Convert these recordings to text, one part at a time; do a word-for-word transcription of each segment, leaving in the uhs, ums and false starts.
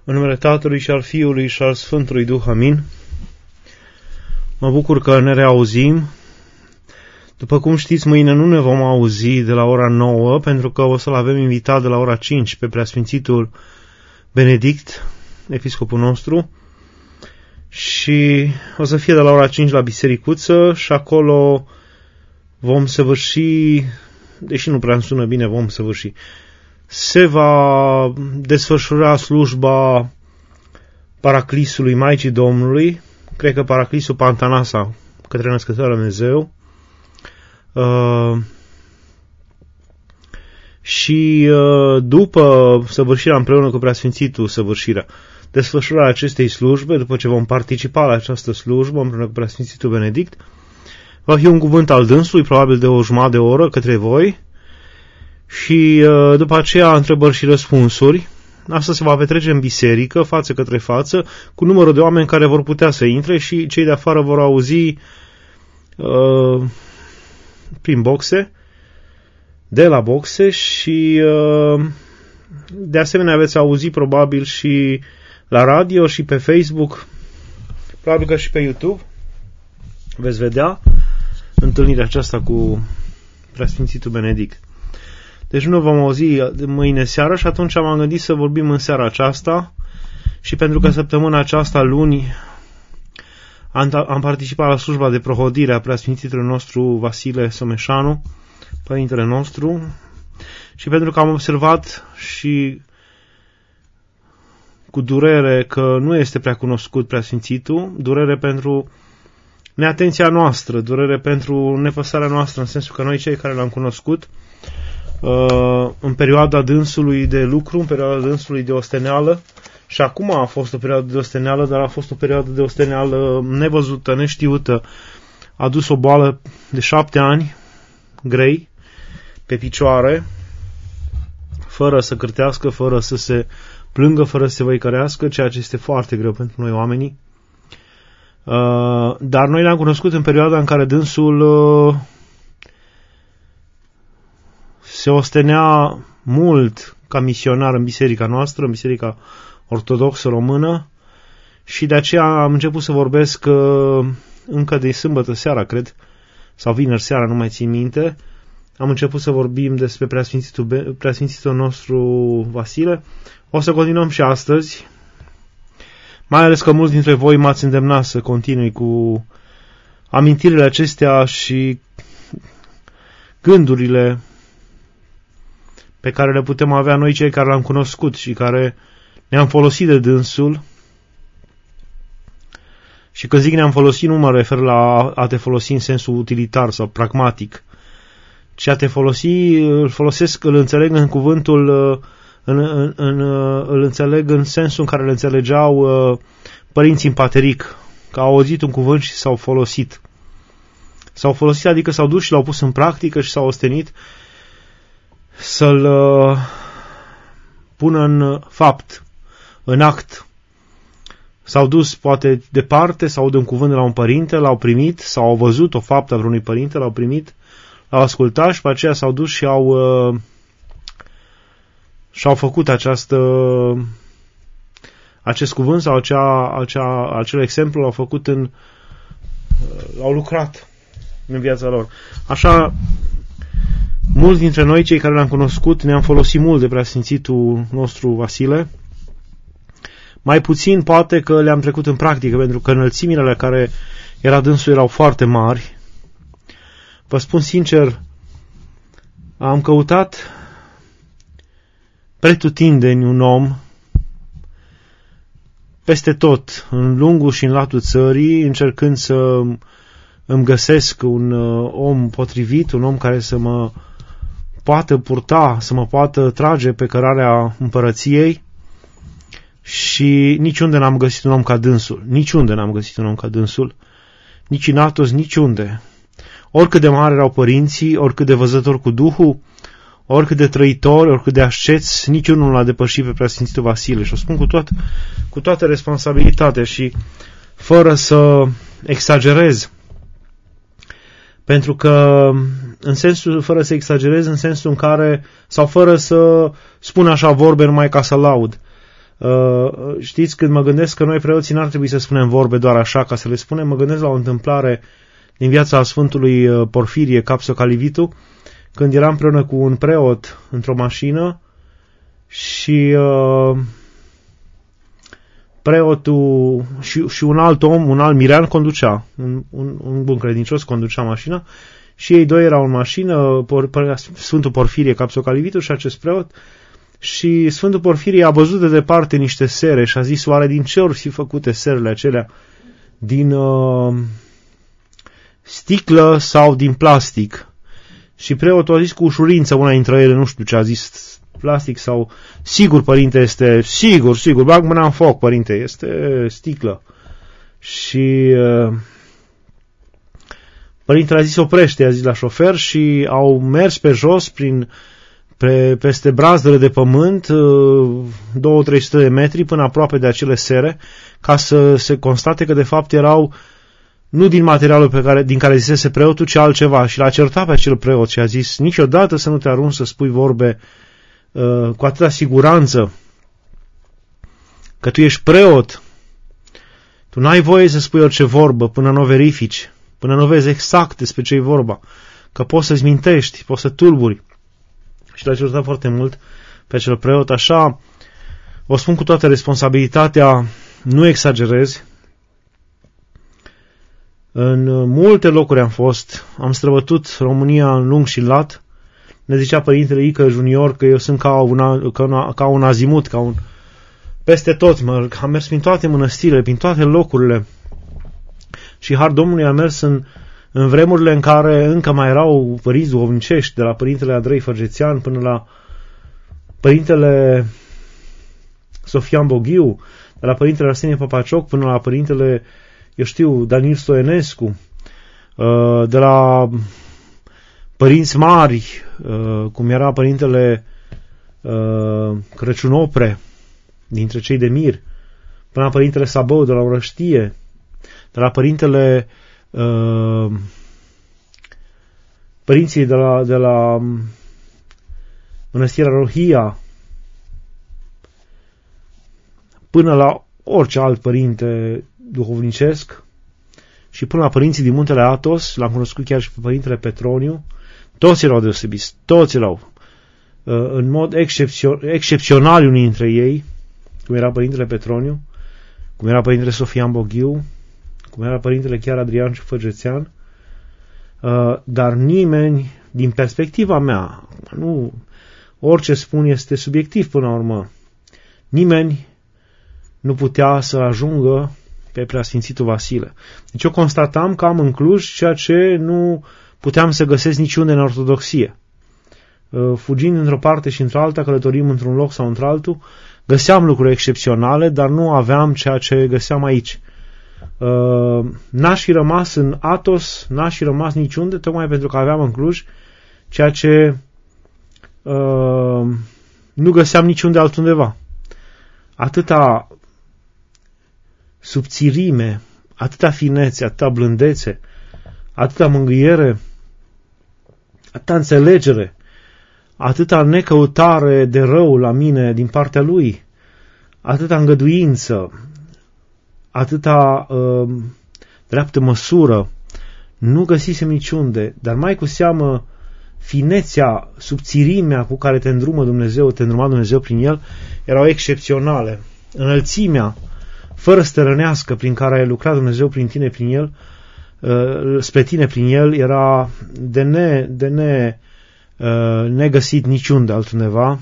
În numele Tatălui și al Fiului și al Sfântului Duh, amin. Mă bucur că ne reauzim. După cum știți, mâine nu ne vom auzi de la ora nouă, pentru că o să-l avem invitat de la ora cinci pe Preasfințitul Benedict, episcopul nostru, și o să fie de la ora cinci la bisericuță și acolo vom săvârși, deși nu prea îmi sună bine, vom săvârși, se va desfășura slujba Paraclisului Maicii Domnului, cred că Paraclisul Pantanasa, către Născătoarea Dumnezeu, uh, și uh, după săvârșirea împreună cu Preasfințitul, săvârșirea, desfășurarea acestei slujbe, după ce vom participa la această slujbă împreună cu Preasfințitul Benedict, va fi un cuvânt al dânsului, probabil de o jumătate de oră către voi, și uh, după aceea întrebări și răspunsuri. Asta se va petrece în biserică, față către față, cu numărul de oameni care vor putea să intre și cei de afară vor auzi uh, prin boxe, de la boxe, și uh, de asemenea veți auzi probabil și la radio și pe Facebook, probabil că și pe YouTube veți vedea întâlnirea aceasta cu Preasfințitul Benedict. Deci nu vom auzi mâine seară și atunci m-am gândit să vorbim în seara aceasta, și pentru că săptămâna aceasta, luni, am, am participat la slujba de prohodire a Preasfințitului nostru Vasile Someșanu, părintele nostru, și pentru că am observat și cu durere că nu este prea cunoscut Preasfințitul, durere pentru neatenția noastră, durere pentru nepăsarea noastră, în sensul că noi cei care l-am cunoscut în perioada dânsului de lucru, în perioada dânsului de osteneală, și acum a fost o perioadă de osteneală, dar a fost o perioadă de osteneală nevăzută, neștiută. A dus o boală de șapte ani, grei, pe picioare, fără să cârtească, fără să se plângă, fără să se văicărească, ceea ce este foarte greu pentru noi oamenii. Dar noi l-am cunoscut în perioada în care dânsul se ostenea mult ca misionar în biserica noastră, în biserica ortodoxă română, și de aceea am început să vorbesc uh, încă de sâmbătă seara, cred, sau vineri seara, nu mai țin minte. Am început să vorbim despre Preasfințitul, Preasfințitul nostru Vasile. O să continuăm și astăzi, mai ales că mulți dintre voi m-ați îndemnat să continui cu amintirile acestea și gândurile pe care le putem avea noi cei care l-am cunoscut și care ne-am folosit de dânsul. Și când zic ne-am folosit, nu mă refer la a te folosi în sensul utilitar sau pragmatic, ci a te folosi, îl folosesc, îl înțeleg în cuvântul, în, în, în, îl înțeleg în sensul în care îl înțelegeau părinții în pateric, că au auzit un cuvânt și s-au folosit. S-au folosit, adică s-au dus și l-au pus în practică și s-au ostenit să-l uh, pună în fapt, în act. S-au dus poate departe, s-au auzit un cuvânt de la un părinte, l-au primit, sau au văzut o faptă a vreunui părinte, l-au primit, l-au ascultat și pe aceea s-au dus și au uh, și-au făcut această acest cuvânt sau acea, acea, acel exemplu l-au făcut în uh, l-au lucrat în viața lor. Așa, mulți dintre noi, cei care l-am cunoscut, ne-am folosit mult de Preasfințitul nostru Vasile. Mai puțin poate că le-am trecut în practică, pentru că înălțimile la care era dânsul erau foarte mari. Vă spun sincer, am căutat pretutindeni un om peste tot, în lungul și în latul țării, încercând să îmi găsesc un om potrivit, un om care să mă poată purta, să mă poată trage pe cărarea împărăției, și niciunde n-am găsit un om ca dânsul. Niciunde n-am găsit un om ca dânsul. Nici în Atos, niciunde. Oricât de mari erau părinții, oricât de văzători cu Duhul, oricât de trăitori, oricât de asceți, niciunul nu l-a depășit pe Preasfințitul Vasile. Și o spun cu, toat, cu toată responsabilitatea și fără să exagerez. Pentru că, în sensul, fără să exagerez, în sensul în care, sau fără să spun așa vorbe numai ca să laud, Uh, știți, când mă gândesc că noi preoții n-ar trebui să spunem vorbe doar așa ca să le spunem, mă gândesc la o întâmplare din viața Sfântului Porfirie Capso-Calivitu, când eram împreună cu un preot într-o mașină și uh, preotul și, și un alt om, un alt mirean conducea, un, un, un bun credincios conducea mașina și ei doi erau în mașină, por, por, Sfântul Porfirie Capso-Calivitu și acest preot, și Sfântul Porfirie a văzut de departe niște sere și a zis, oare din ce ori fi făcute serele acelea? Din uh, sticlă sau din plastic? Și preotul a zis cu ușurință, una dintre ele, nu știu ce a zis, plastic sau... Sigur, părinte, este... Sigur, sigur, bag mâna în foc, părinte, este sticlă. Și uh, părintele a zis, oprește, a zis la șofer și au mers pe jos prin... Pe, peste brazdele de pământ, două trei sute de metri, până aproape de acele sere, ca să se constate că de fapt erau nu din materialul pe care, din care zisese preotul, ci altceva. Și l-a certat pe acel preot și a zis, niciodată să nu te arunci să spui vorbe uh, cu atâta siguranță că tu ești preot. Tu n-ai voie să spui orice vorbă până nu o verifici, până nu vezi exact despre ce e vorba, că poți să-ți mintești, poți să tulburi. Și l-a certat foarte mult pe acel preot. Așa, o spun cu toată responsabilitatea, nu exagerez. În multe locuri am fost, am străbătut România în lung și lat. Ne zicea părintele Ică Junior că eu sunt ca un, ca un, ca un azimut, ca un... peste tot, mă, am mers prin toate mănăstirile, prin toate locurile. Și har Domnului a mers în în vremurile în care încă mai erau părinți duhovnicești, de la părintele Andrei Fărgețian până la părintele Sofian Boghiu, de la părintele Arsenie Papacioc până la părintele, eu știu, Daniel Stoenescu, de la părinți mari, cum era părintele Crăciun Opre, dintre cei de Mir, până la părintele Sabău de la Orăștie, de la părintele Uh, părinții de la, de la Mănăstirea Rohia, până la orice alt părinte duhovnicesc și până la părinții din Muntele Athos, l-am cunoscut chiar și pe părintele Petroniu, toți erau deosebiți, toți erau uh, în mod excepțio- excepțional unii dintre ei, cum era părintele Petroniu, cum era părintele Sofian Boghiu, cum era părintele chiar Adrian Făgețean, uh, dar nimeni, din perspectiva mea, nu, orice spun este subiectiv până la urmă, nimeni nu putea să ajungă pe Preasfințitul Vasile. Deci eu constatam că am în Cluj ceea ce nu puteam să găsesc niciunde în ortodoxie. Uh, fugind într-o parte și într-alta, călătorim într-un loc sau într-altul, găseam lucruri excepționale, dar nu aveam ceea ce găseam aici. Uh, n-aș fi rămas în Athos, n-aș fi rămas niciunde, tocmai pentru că aveam în Cluj ceea ce uh, nu găseam niciunde altundeva. Atâta subțirime, atâta finețe, atâta blândețe, atâta mângâiere, atâta înțelegere, atâta necăutare de rău la mine din partea lui, atâta îngăduință, atâta uh, dreaptă măsură, nu găsisem niciunde, dar mai cu seamă finețea, subțirimea cu care te îndrumă Dumnezeu, te îndruma Dumnezeu prin el, erau excepționale. Înălțimea, fără stărănească, prin care a lucrat Dumnezeu prin tine, prin el, uh, spre tine, prin el, era de, ne, de ne, uh, negăsit niciunde altundeva.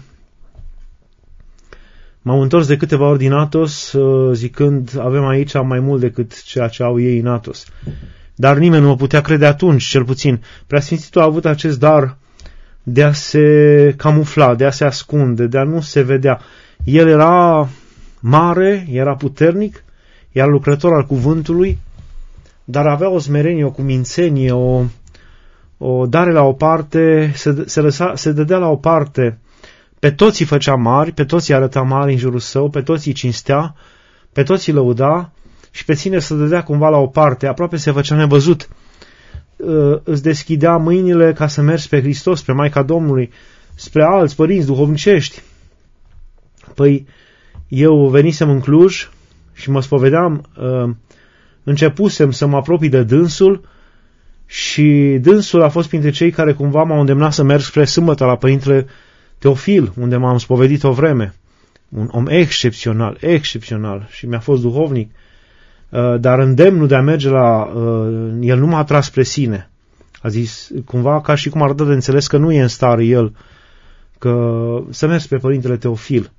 M-am întors de câteva ori din Athos, zicând, avem aici mai mult decât ceea ce au ei în Athos. Dar nimeni nu mă putea crede atunci, cel puțin. Preasfințitul a avut acest dar de a se camufla, de a se ascunde, de a nu se vedea. El era mare, era puternic, era lucrător al cuvântului, dar avea o smerenie, o cumințenie, o, o dare la o parte, se, se, lăsa, se dădea la o parte. Pe toți îi făcea mari, pe toți îi arăta mari în jurul său, pe toți îi cinstea, pe toți îi lăuda și pe ține se dădea cumva la o parte, aproape se făcea nevăzut. Îți deschidea mâinile ca să mergi spre Hristos, spre Maica Domnului, spre alți părinți duhovnicești. Păi, eu venisem în Cluj și mă spovedeam, începusem să mă apropii de dânsul și dânsul a fost printre cei care cumva m-au îndemnat să merg spre sâmbătă la Părintele Teofil, unde m-am spovedit o vreme. Un om excepțional, excepțional și mi-a fost duhovnic, dar îndemnul de a merge la... el nu m-a atras spre sine. A zis, cumva ca și cum ar da de înțeles că nu e în stare el că să merg spre Părintele Teofil.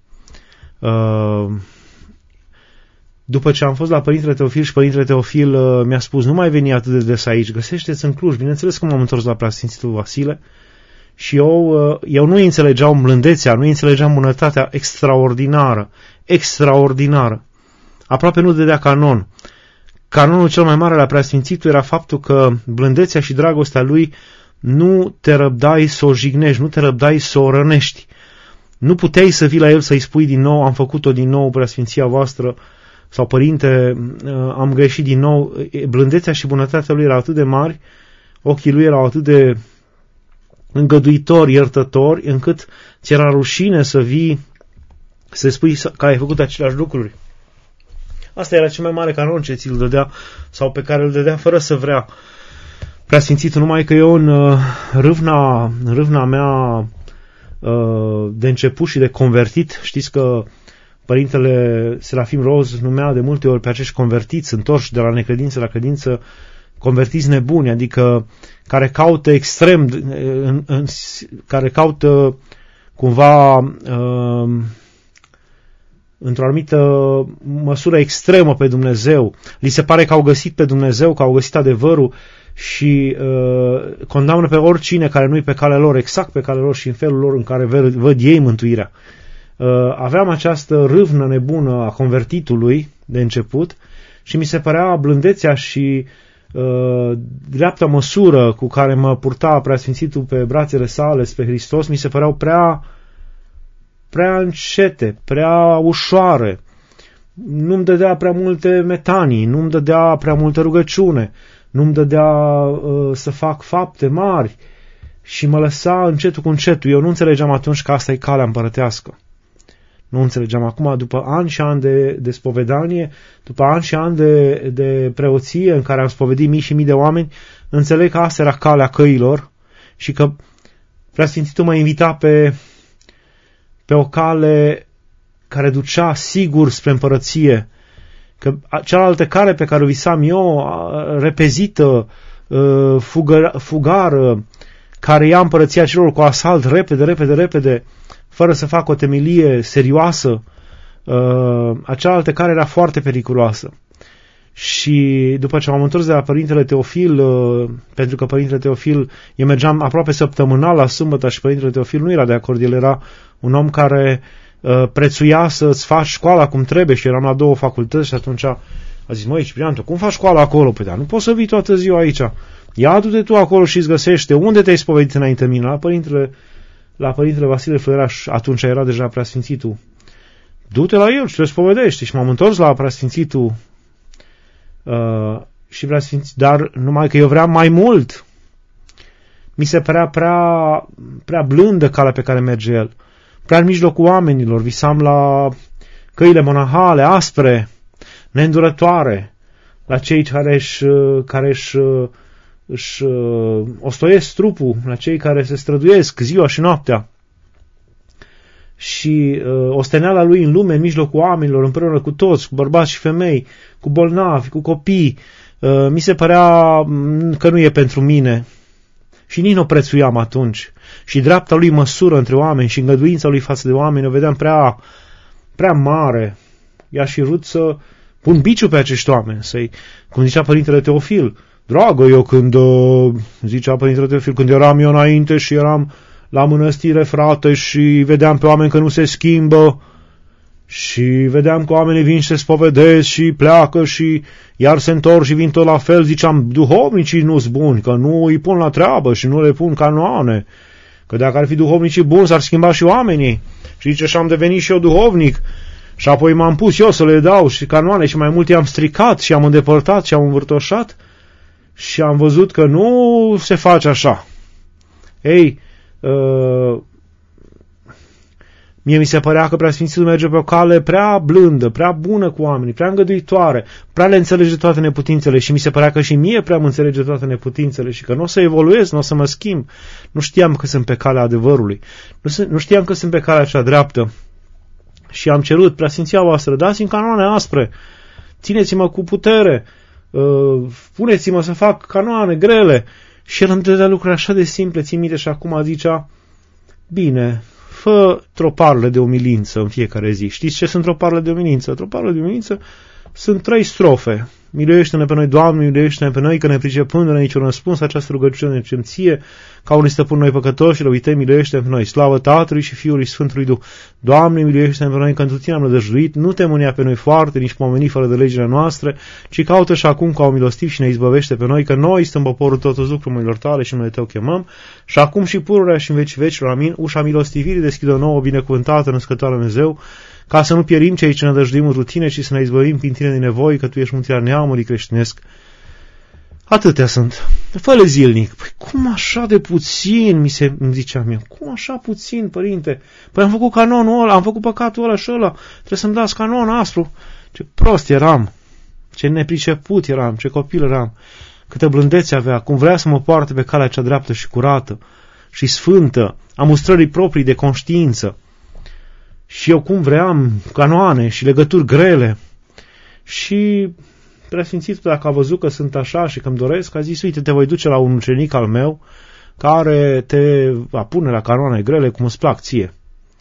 După ce am fost la Părintele Teofil și Părintele Teofil mi-a spus, nu mai veni atât de des aici, găsește-ți în Cluj. Bineînțeles că m-am întors la Preasfințitul Vasile și eu, eu nu înțelegeam blândețea, nu înțelegeam bunătatea extraordinară, extraordinară. Aproape nu dădea canon. Canonul cel mai mare la Preasfințitul era faptul că blândețea și dragostea lui nu te răbdai să o jignești, nu te răbdai să o rănești. Nu puteai să vii la el să-i spui din nou, am făcut-o din nou, Preasfinția voastră, sau Părinte, am greșit din nou. Blândețea și bunătatea lui erau atât de mari, ochii lui erau atât de îngăduitori, iertători, încât ți era rușine să vii, să spui că ai făcut aceleași lucruri. Asta era cel mai mare canon ce ți-l dădea, sau pe care îl dădea fără să vrea Preasfințitul, numai că eu în râvna, în râvna mea de început și de convertit, știți că Părintele Serafim Roz numea de multe ori pe acești convertiți, întorși de la necredință la credință, convertiți nebuni, adică care caută extrem, în, în, care caută cumva uh, într-o anumită măsură extremă pe Dumnezeu. Li se pare că au găsit pe Dumnezeu, că au găsit adevărul și uh, condamnă pe oricine care nu-i pe calea lor, exact pe calea lor și în felul lor în care văd, văd ei mântuirea. Uh, aveam această râvnă nebună a convertitului de început și mi se părea blândețea și uh, dreapta măsură cu care mă purta Preasfințitul pe brațele sale spre Hristos, mi se păreau prea, prea încete, prea ușoare. Nu-mi dădea prea multe metanii, nu-mi dădea prea multă rugăciune, nu-mi dădea uh, să fac fapte mari și mă lăsa încetul cu încetul. Eu nu înțelegeam atunci că asta e calea împărătească. Nu înțelegeam. Acum, după ani și ani de, de spovedanie, după ani și ani de, de preoție în care am spovedit mii și mii de oameni, înțeleg că asta era calea căilor și că Preasfințitul mă invita pe, pe o cale care ducea sigur spre împărăție, că cealaltă cale pe care o visam eu, repezită, fugă, fugară, care ia împărăția celor cu asalt repede, repede, repede, fără să facă o temelie serioasă, acealaltă care era foarte periculoasă. Și după ce m-am întors de la Părintele Teofil, pentru că Părintele Teofil, eu mergeam aproape săptămânal la sâmbătă și Părintele Teofil nu era de acord, el era un om care prețuia să-ți faci școala cum trebuie și eram la două facultăți și atunci a zis, măi, Ciprian, tu cum faci școala acolo? Păi da, nu poți să vii toată ziua aici. Ia du-te tu acolo și îți găsește. Unde te-ai spovedit înainte mine? La Părintele, la Părintele Vasile Flăraș, atunci era deja Preasfințitul. Du-te la el și te spovedești. Și m-am întors la Preasfințitul uh, și Preasfințit, dar numai că eu vreau mai mult. Mi se părea prea, prea blândă calea pe care merge el. Prea în mijlocul oamenilor. Visam la căile monahale, aspre, neîndurătoare, la cei care își, care își, își ostoiesc trupul, la cei care se străduiesc ziua și noaptea. Și uh, osteneala lui în lume, în mijlocul oamenilor, împreună cu toți, cu bărbați și femei, cu bolnavi, cu copii, uh, mi se părea că nu e pentru mine. Și nici nu o prețuiam atunci. Și dreapta lui măsură între oameni și îngăduința lui față de oameni o vedeam prea, prea mare. I-aș fi vrut să pun biciu pe acești oameni, să-i, cum zicea Părintele Teofil, dragă, eu când, uh, zicea Părintele Teofil, când eram eu înainte și eram la mănăstire, frate, și vedeam pe oameni că nu se schimbă și vedeam că oamenii vin și se spovedesc și pleacă și iar se întorc și vin tot la fel, ziceam, duhovnicii nu-s buni, că nu îi pun la treabă și nu le pun canoane, că dacă ar fi duhovnicii buni s-ar schimba și oamenii. Și zice, și am devenit și eu duhovnic și apoi m-am pus eu să le dau și canoane și mai mult i-am stricat și am îndepărtat și am învârtoșat și am văzut că nu se face așa. Ei, Uh, Mie mi se părea că Preasfințitul merge pe o cale prea blândă, prea bună cu oamenii, prea îngăduitoare, prea le înțelege toate neputințele și mi se părea că și mie prea îmi înțelege toate neputințele și că nu o să evoluez, nu o să mă schimb. Nu știam că sunt pe calea adevărului. Nu, nu știam că sunt pe calea cea dreaptă. Și am cerut, Preasfinția voastră, dați-mi canoane aspre, țineți-mă cu putere, uh, puneți-mă să fac canoane grele. Și el îmi dădea lucruri așa de simple, țin minte, și acum zicea, bine, fă troparele de umilință în fiecare zi. Știți ce sunt troparele de umilință? Troparele de umilință sunt trei strofe. Miluiește-ne pe noi, Doamne, miluiește-ne pe noi, că ne pricepându-ne niciun răspuns această rugăciune ce-mi ție, ca unui stăpân noi păcătoși și răuitei, miluiește-ne pe noi. Slavă Tatălui și Fiului și Sfântului Duh. Doamne, miluiește-ne pe noi, că întru Tine am nădăjduit, nu te mânia pe noi foarte, nici pomeni fără de legile noastre, ci caută și acum ca un milostiv și ne izbăvește pe noi, că noi stăm poporul totul lucrurilor Tale și numele Tău chemăm, și acum și pururea și în vecii vecilor, amin. Ușa milostivirii deschide o nouă, binecuvântată, născătoare Dumnezeu, ca să nu pierim cei ce ne dăjduim întru Tine, ci să ne izbăvim prin Tine din nevoi, că Tu ești mântuirea neamului creștinesc. Atâtea sunt. Fă-le zilnic. Păi cum așa de puțin, mi se îmi zicea mie. Cum așa puțin, părinte? Păi am făcut canonul ăla, am făcut păcatul ăla și ăla. Trebuie să-mi dați canon aspru. Ce prost eram. Ce nepriceput eram. Ce copil eram. Câtă blândețe avea. Cum vrea să mă poarte pe calea cea dreaptă și curată și sfântă. A mustrării proprii de conștiință. Și eu cum vreau canoane și legături grele. Și Preasfințitul, dacă a văzut că sunt așa și că îmi doresc, a zis, uite, te voi duce la un ucenic al meu care te va pune la canoane grele cum îți plac ție.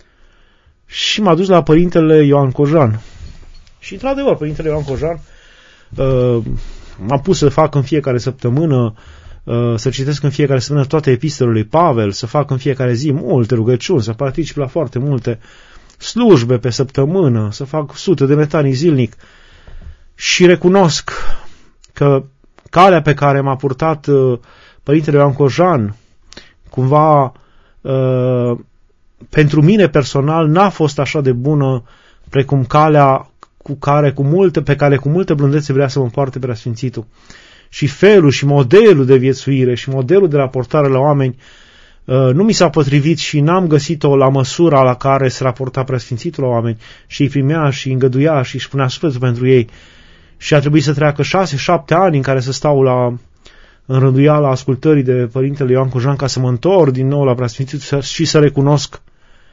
Și m-a dus la părintele Ioan Cojan. Și, într-adevăr, părintele Ioan Cojan uh, m-a pus să fac în fiecare săptămână, uh, să citesc în fiecare săptămână toate epistolele lui Pavel, să fac în fiecare zi multe rugăciuni, să particip la foarte multe slujbe pe săptămână, să fac sute de metanii zilnic. Și recunosc că calea pe care m-a purtat uh, părintele Ioan Cojan, cumva uh, pentru mine personal n-a fost așa de bună precum calea cu care, cu multe, pe care cu multă blândețe vrea să mă poarte Preasfințitul. Și felul și modelul de viețuire și modelul de raportare la oameni uh, nu mi s-a potrivit și n-am găsit-o la măsura la care se raporta Preasfințitul la oameni și îi primea și îi îngăduia și își punea sufletul pentru ei. Și a trebuit să treacă șase, șapte ani în care să stau la înrânduiala ascultării de părintele Ioan Cojan ca să mă întorc din nou la Preasfințitul și să recunosc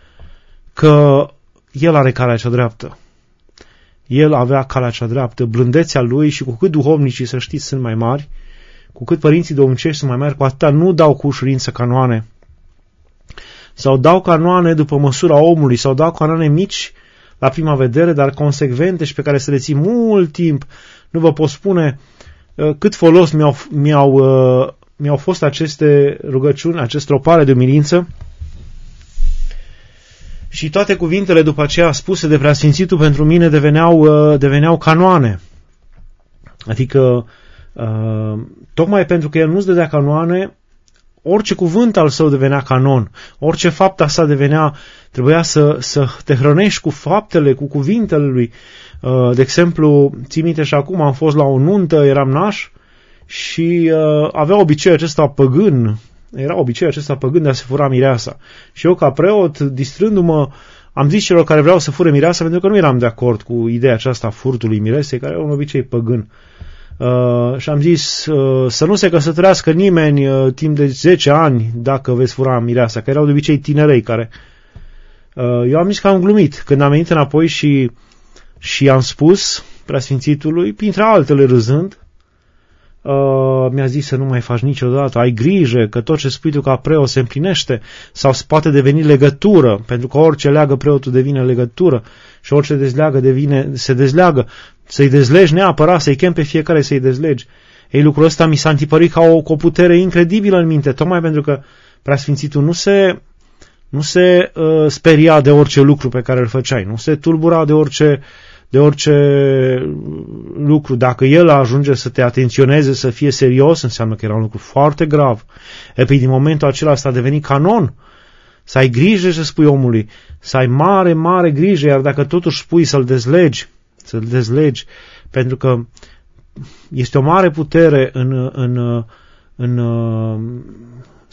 că el are calea cea dreaptă. El avea calea cea dreaptă, blândețea lui, și cu cât duhovnicii, să știți, sunt mai mari, cu cât părinții duhovnicești sunt mai mari, cu atâta nu dau cu ușurință canoane. Sau dau canoane după măsura omului, sau dau canoane mici la prima vedere, dar consecvente și pe care să le ții mult timp. Nu vă pot spune uh, cât folos mi-au, mi-au, uh, mi-au fost aceste rugăciuni, aceste tropare de umilință. Și toate cuvintele după aceea spuse de Preasfințitul pentru mine deveneau, uh, deveneau canoane. Adică, uh, tocmai pentru că el nu-ți dădea canoane, orice cuvânt al său devenea canon, orice fapta sa devenea, trebuia să, să te hrănești cu faptele, cu cuvintele lui. De exemplu, ții minte și acum am fost la o nuntă, eram naș și uh, avea obiceiul acesta păgân, era obiceiul acesta păgân de a se fura mireasa. Și eu ca preot, distrându-mă, am zis celor care vreau să fure mireasa, pentru că nu eram de acord cu ideea aceasta a furtului miresei, care era un obicei păgân. Uh, și am zis uh, să nu se căsătorească nimeni uh, timp de zece ani dacă veți fura mireasa, că erau de obicei tinerei care... Uh, eu am zis că am glumit. Când am venit înapoi și, și am spus Preasfințitului, printre altele râzând, uh, mi-a zis să nu mai faci niciodată, ai grijă că tot ce spui tu ca preot se împlinește sau se poate deveni legătură, pentru că orice leagă preotul devine legătură și orice dezleagă devine, se dezleagă. Să-i dezlegi neapărat, să-i chem pe fiecare să-i dezlegi. Ei, lucrul ăsta mi s-a întipărit ca o, cu o putere incredibilă în minte, tocmai pentru că Preasfințitul nu se, nu se uh, speria de orice lucru pe care îl făceai, nu se tulbura de orice, de orice lucru. Dacă el ajunge să te atenționeze, să fie serios, înseamnă că era un lucru foarte grav. E, pe din momentul acela asta a devenit canon. Să ai grijă să spui omului, să ai mare, mare grijă, iar dacă totuși spui să-l dezlegi, să-l dezlegi, pentru că este o mare putere în, în, în, în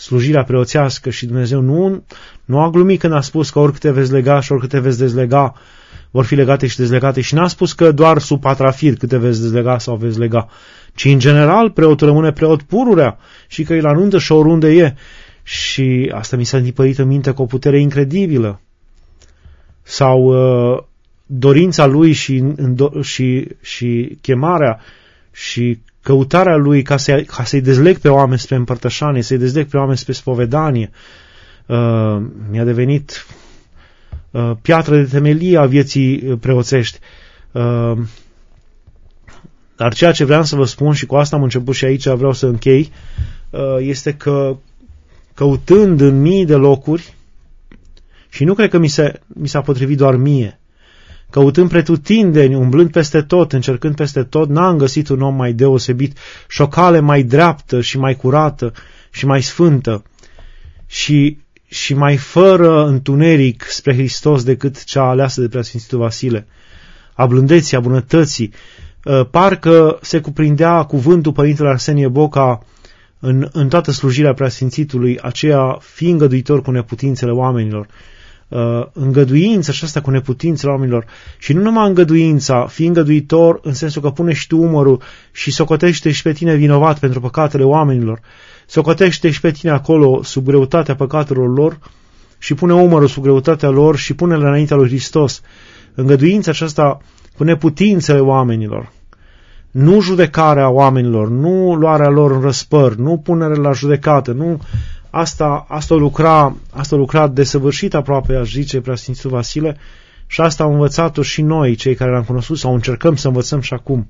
slujirea preoțească și Dumnezeu nu, nu a glumit când a spus că oricât te veți lega și oricât te veți dezlega, vor fi legate și dezlegate, și n-a spus că doar sub patrafir cât te veți dezlega sau veți lega, ci în general preotul rămâne preot pururea și că îl anunță și oriunde e. Și asta mi s-a întipărit în minte cu o putere incredibilă. Sau uh, dorința lui și, și, și chemarea și căutarea lui ca, să, ca să-i dezleg pe oameni spre împărtășanie, să-i dezleg pe oameni spre spovedanie. Uh, mi-a devenit uh, piatră de temelie a vieții preoțești. Uh, dar ceea ce vreau să vă spun, și cu asta am început și aici vreau să închei, uh, este că căutând în mii de locuri, și nu cred că mi, se, mi s-a potrivit doar mie, căutând pretutindeni, umblând peste tot, încercând peste tot, n-am găsit un om mai deosebit și o cale mai dreaptă și mai curată și mai sfântă și, și mai fără întuneric spre Hristos decât cea aleasă de Preasfințitul Vasile. A blândeții, a bunătății. Parcă se cuprindea cuvântul Părintele Arsenie Boca în, în toată slujirea Preasfințitului, aceea fi îngăduitor cu neputințele oamenilor. Uh, îngăduința aceasta cu neputințele oamenilor, și nu numai îngăduința, fi îngăduitor în sensul că pune și tu umărul și socotește și pe tine vinovat pentru păcatele oamenilor, socotește și pe tine acolo sub greutatea păcatelor lor și pune umărul sub greutatea lor și pune-le înaintea lui Hristos. Îngăduința aceasta cu neputințele oamenilor, nu judecarea oamenilor, nu luarea lor în răspăr, nu punerea la judecată, nu Asta, asta, lucra, asta lucra desăvârșit aproape, aș zice, Preasfințitul Vasile, și asta am învățat-o și noi, cei care l-am cunoscut, sau încercăm să învățăm și acum.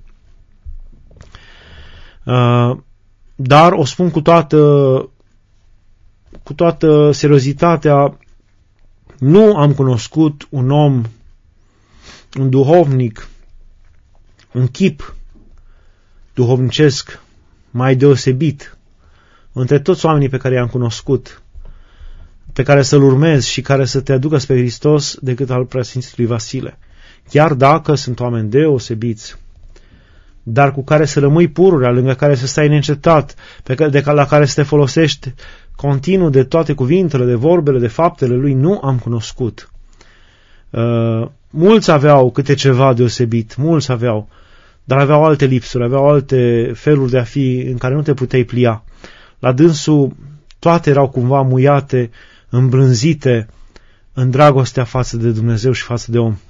Uh, dar o spun cu toată, cu toată seriozitatea, nu am cunoscut un om, un duhovnic, un chip duhovnicesc mai deosebit între toți oamenii pe care i-am cunoscut, pe care să-l urmezi și care să te aducă spre Hristos, decât al Preasfințitului Vasile. Chiar dacă sunt oameni deosebiți, dar cu care să rămâi pururea, lângă care să stai neîncetat, pe care, de la care să te folosești continuu de toate cuvintele, de vorbele, de faptele lui, nu am cunoscut. Uh, mulți aveau câte ceva deosebit, mulți aveau, dar aveau alte lipsuri, aveau alte feluri de a fi în care nu te puteai plia. La dânsul toate erau cumva muiate, îmbrânzite în dragostea față de Dumnezeu și față de om.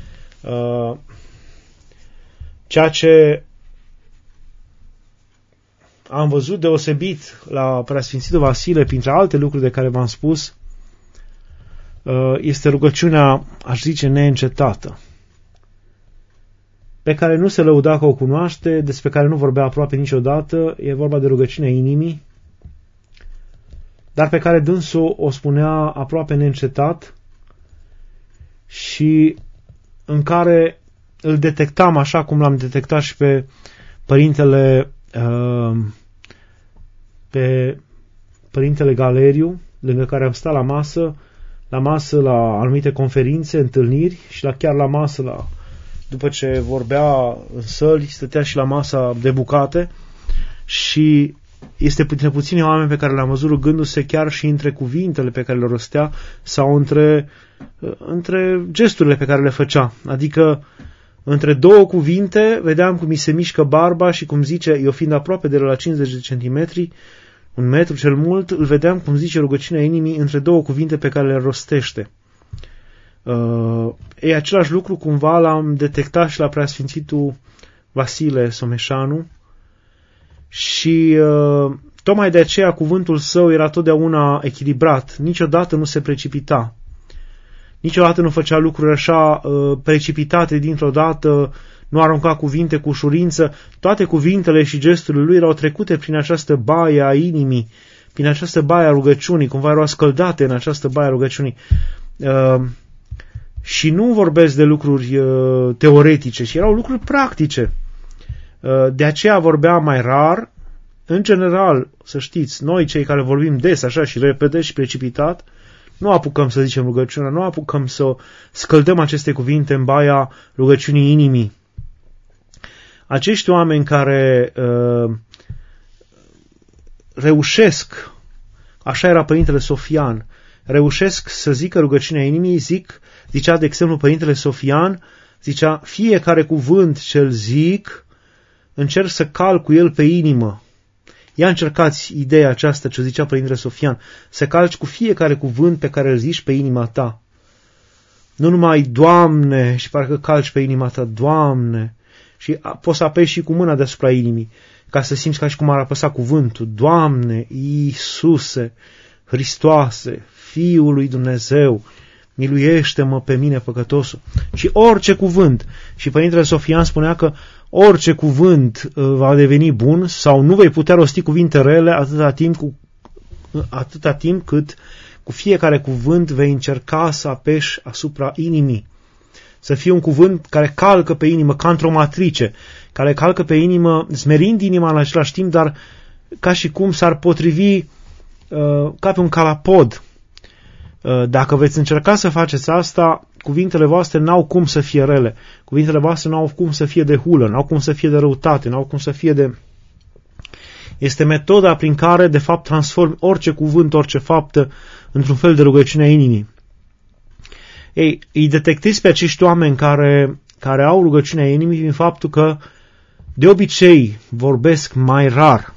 Ceea ce am văzut deosebit la Preasfințitul Vasile, printre alte lucruri de care v-am spus, este rugăciunea, aș zice, neîncetată, pe care nu se lăuda că o cunoaște, despre care nu vorbea aproape niciodată. E vorba de rugăciunea inimii, dar pe care dânsul o spunea aproape neîncetat și în care îl detectam așa cum l-am detectat și pe părintele pe părintele Galeriu, lângă care am stat la masă, la masă la anumite conferințe, întâlniri și la chiar la masă, la, după ce vorbea în săli, stătea și la masa de bucate, și este printre puțini oameni pe care le-am văzut rugându-se chiar și între cuvintele pe care le rostea sau între, între gesturile pe care le făcea. Adică între două cuvinte vedeam cum mi se mișcă barba și cum zice, eu fiind aproape de la cincizeci de centimetri, un metru cel mult, îl vedeam cum zice rugăciunea inimii între două cuvinte pe care le rostește. Uh, e același lucru cumva l-am detectat și la Preasfințitul Vasile Someșanu și uh, tocmai de aceea cuvântul său era totdeauna echilibrat, niciodată nu se precipita, niciodată nu făcea lucruri așa uh, precipitate dintr-o dată, nu arunca cuvinte cu ușurință, toate cuvintele și gesturile lui erau trecute prin această baie a inimii, prin această baie a rugăciunii, cumva erau scăldate în această baie a rugăciunii. Uh, și nu vorbesc de lucruri uh, teoretice, ci erau lucruri practice. Uh, de aceea vorbea mai rar. În general, să știți, noi cei care vorbim des, așa și repede și precipitat, nu apucăm să zicem rugăciunea, nu apucăm să scăldăm aceste cuvinte în baia rugăciunii inimii. Acești oameni care uh, reușesc, Așa era Părintele Sofian. Reușesc să zică rugăciunea inimii, zic, zicea de exemplu Părintele Sofian, zicea, fiecare cuvânt ce-l zic, încerc să cal cu el pe inimă. Ia încercați ideea aceasta ce zicea Părintele Sofian, să calci cu fiecare cuvânt pe care îl zici pe inima ta. Nu numai Doamne, și parcă calci pe inima ta, Doamne, și poți să apeși și cu mâna deasupra inimii, ca să simți ca și cum ar apăsa cuvântul, Doamne, Iisuse, Hristoase, Fiul lui Dumnezeu, miluiește-mă pe mine păcătosul. Și orice cuvânt, și Părintele Sofian spunea că orice cuvânt va deveni bun sau nu vei putea rosti cuvinte rele atâta timp, cu, atâta timp cât cu fiecare cuvânt vei încerca să apeși asupra inimii. Să fie un cuvânt care calcă pe inimă ca într-o matrice, care calcă pe inimă, smerind inima în același timp, dar ca și cum s-ar potrivi uh, ca pe un calapod. Uh, dacă veți încerca să faceți asta, cuvintele voastre n-au cum să fie rele, cuvintele voastre n-au cum să fie de hulă, n-au cum să fie de răutate, n-au cum să fie de... Este metoda prin care, de fapt, transformi orice cuvânt, orice faptă într-un fel de rugăciune a inimii. Ei, îi detectezi pe acești oameni care, care au rugăciunea inimii prin faptul că de obicei vorbesc mai rar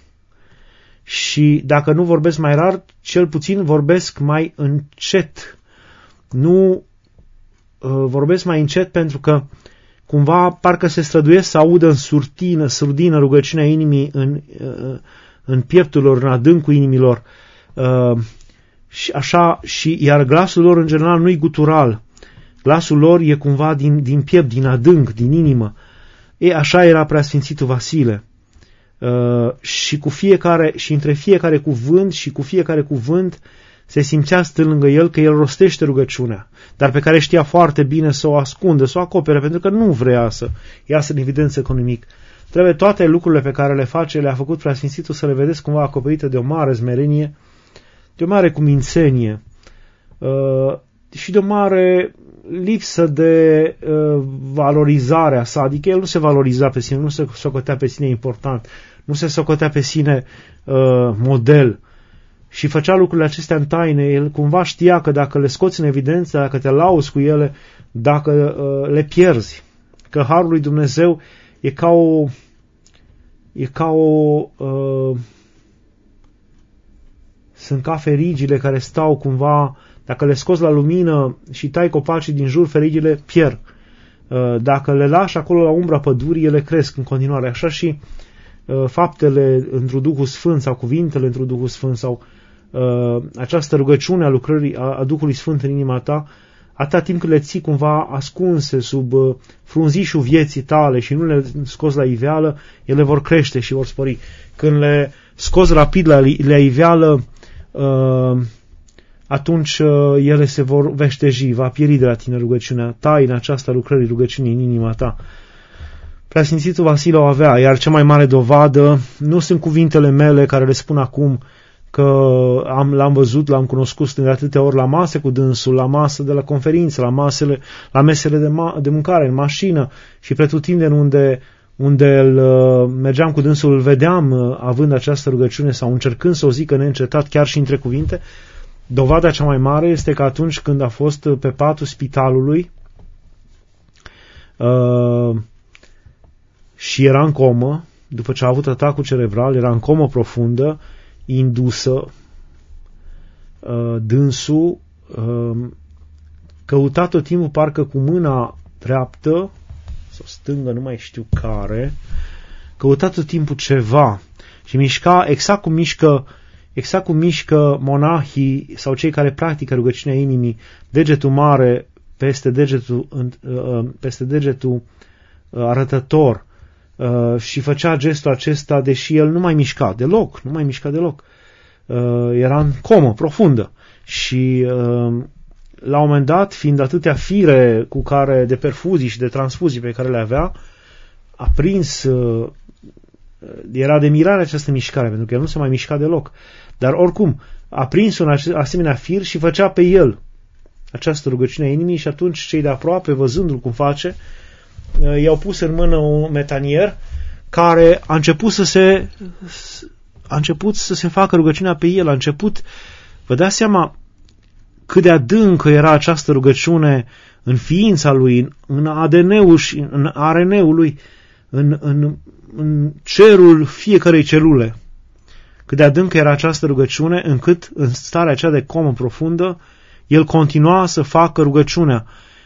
și dacă nu vorbesc mai rar, cel puțin vorbesc mai încet. Nu uh, vorbesc mai încet pentru că cumva parcă se străduiesc să audă în surtină, surdină rugăciunea inimii în, uh, în pieptul lor, în adâncul inimilor. Uh, și așa, și, iar glasul lor în general nu-i gutural. Glasul lor e cumva din, din piept, din adânc, din inimă. E, așa era Preasfințitul Vasile. Uh, și cu fiecare, și între fiecare cuvânt și cu fiecare cuvânt se simțea stând lângă el că el rostește rugăciunea, dar pe care știa foarte bine să o ascundă, să o acopere, pentru că nu vrea să iasă în evidență cu nimic. Trebuie toate lucrurile pe care le face, le-a făcut Preasfințitul, să le vedeți cumva acoperite de o mare smerenie, de o mare cumințenie uh, și de o mare lipsă de uh, valorizare a sa, adică el nu se valoriza pe sine, nu se socotea pe sine important, nu se socotea pe sine uh, model și făcea lucrurile acestea în taine. El cumva știa că dacă le scoți în evidență, dacă te lauzi cu ele, dacă uh, le pierzi, că harul lui Dumnezeu e ca o e ca o uh, sunt ca ferigile care stau cumva, dacă le scoți la lumină și tai copacii din jur, ferigile pierd. Dacă le lași acolo la umbra pădurii, ele cresc în continuare. Așa și faptele într-un Duhul Sfânt sau cuvintele într-un Duhul Sfânt sau această rugăciune a lucrării a Duhului Sfânt în inima ta, atâta timp cât le ții cumva ascunse sub frunzișul vieții tale și nu le scoți la iveală, ele vor crește și vor spori. Când le scoți rapid la, la iveală, Uh, atunci uh, ele se vor veșteji, va pieri de la tine rugăciunea, taina aceasta lucrării rugăciunii în inima ta. Preasfințitul Vasile o avea, iar cea mai mare dovadă nu sunt cuvintele mele care le spun acum că am, l-am văzut, l-am cunoscut de atâtea ori la masă cu dânsul, la masă de la conferință, la, masele, la mesele de, ma- de mâncare, în mașină și pretutindeni unde unde îl, uh, mergeam cu dânsul, îl vedeam uh, având această rugăciune sau încercând să o zică neîncetat, chiar și între cuvinte. Dovada cea mai mare este că atunci când a fost pe patul spitalului uh, și era în comă, după ce a avut atacul cerebral, era în comă profundă, indusă, uh, dânsul uh, căuta tot timpul parcă cu mâna dreaptă sau stângă, nu mai știu care, căuta tot timpul ceva și mișca exact cum mișcă, exact cum mișcă monahii sau cei care practică rugăciunea inimii, degetul mare peste degetul, peste degetul arătător și făcea gestul acesta, deși el nu mai mișca deloc, nu mai mișca deloc. Era în comă profundă și la un moment dat, fiind atâtea fire cu care, de perfuzii și de transfuzii pe care le avea, a prins, era de mirare această mișcare, pentru că el nu se mai mișca deloc. Dar oricum, a prins un asemenea fir și făcea pe el această rugăciune a inimii și atunci cei de aproape, văzându-l cum face, i-au pus în mână un metanier care a început să se a început să se facă rugăciunea pe el, a început Vă dați seama cât de adâncă era această rugăciune în ființa lui, în A D N-ul și în A R N-ul lui, în, în, în cerul fiecarei celule. Cât de adâncă era această rugăciune, încât în starea aceea de comă profundă, el continua să facă rugăciunea.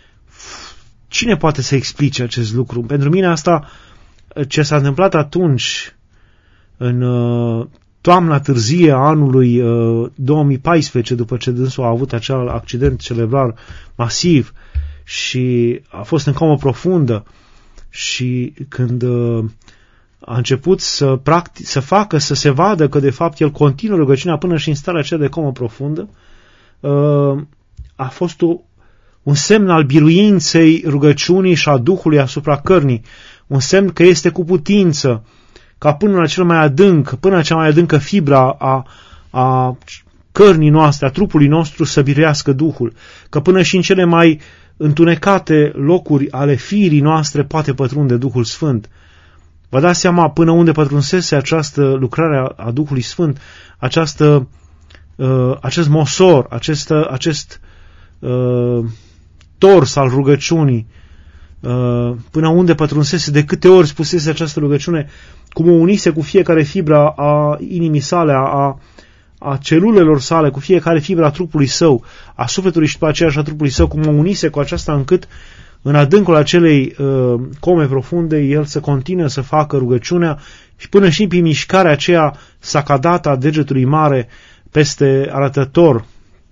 Cine poate să explice acest lucru? Pentru mine asta, ce s-a întâmplat atunci, în uh, toamna târzie a anului uh, două mii paisprezece, după ce dânsul a avut acel accident cerebral masiv și a fost în comă profundă, și când uh, a început să, practic, să facă, să se vadă că de fapt el continuă rugăciunea până și în starea aceea de comă profundă, uh, a fost o, un semn al biruinței rugăciunii și a Duhului asupra cărnii, un semn că este cu putință ca până la cel mai adânc, până la cea mai adâncă fibra a, a cărnii noastre, a trupului nostru să biruiască Duhul, că până și în cele mai întunecate locuri ale firii noastre poate pătrunde Duhul Sfânt. Vă dați seama până unde pătrunsese această lucrare a Duhului Sfânt, această, uh, acest mosor, acest, acest uh, tors al rugăciunii, uh, până unde pătrunsese, de câte ori spusese această rugăciune, cum o unise cu fiecare fibra a inimii sale, a, a celulelor sale, cu fiecare fibra a trupului său, a sufletului și după aceea și a trupului său, cum o unise cu aceasta încât în adâncul acelei uh, come profunde el să continue să facă rugăciunea și până și prin mișcarea aceea sacadată a degetului mare peste arătător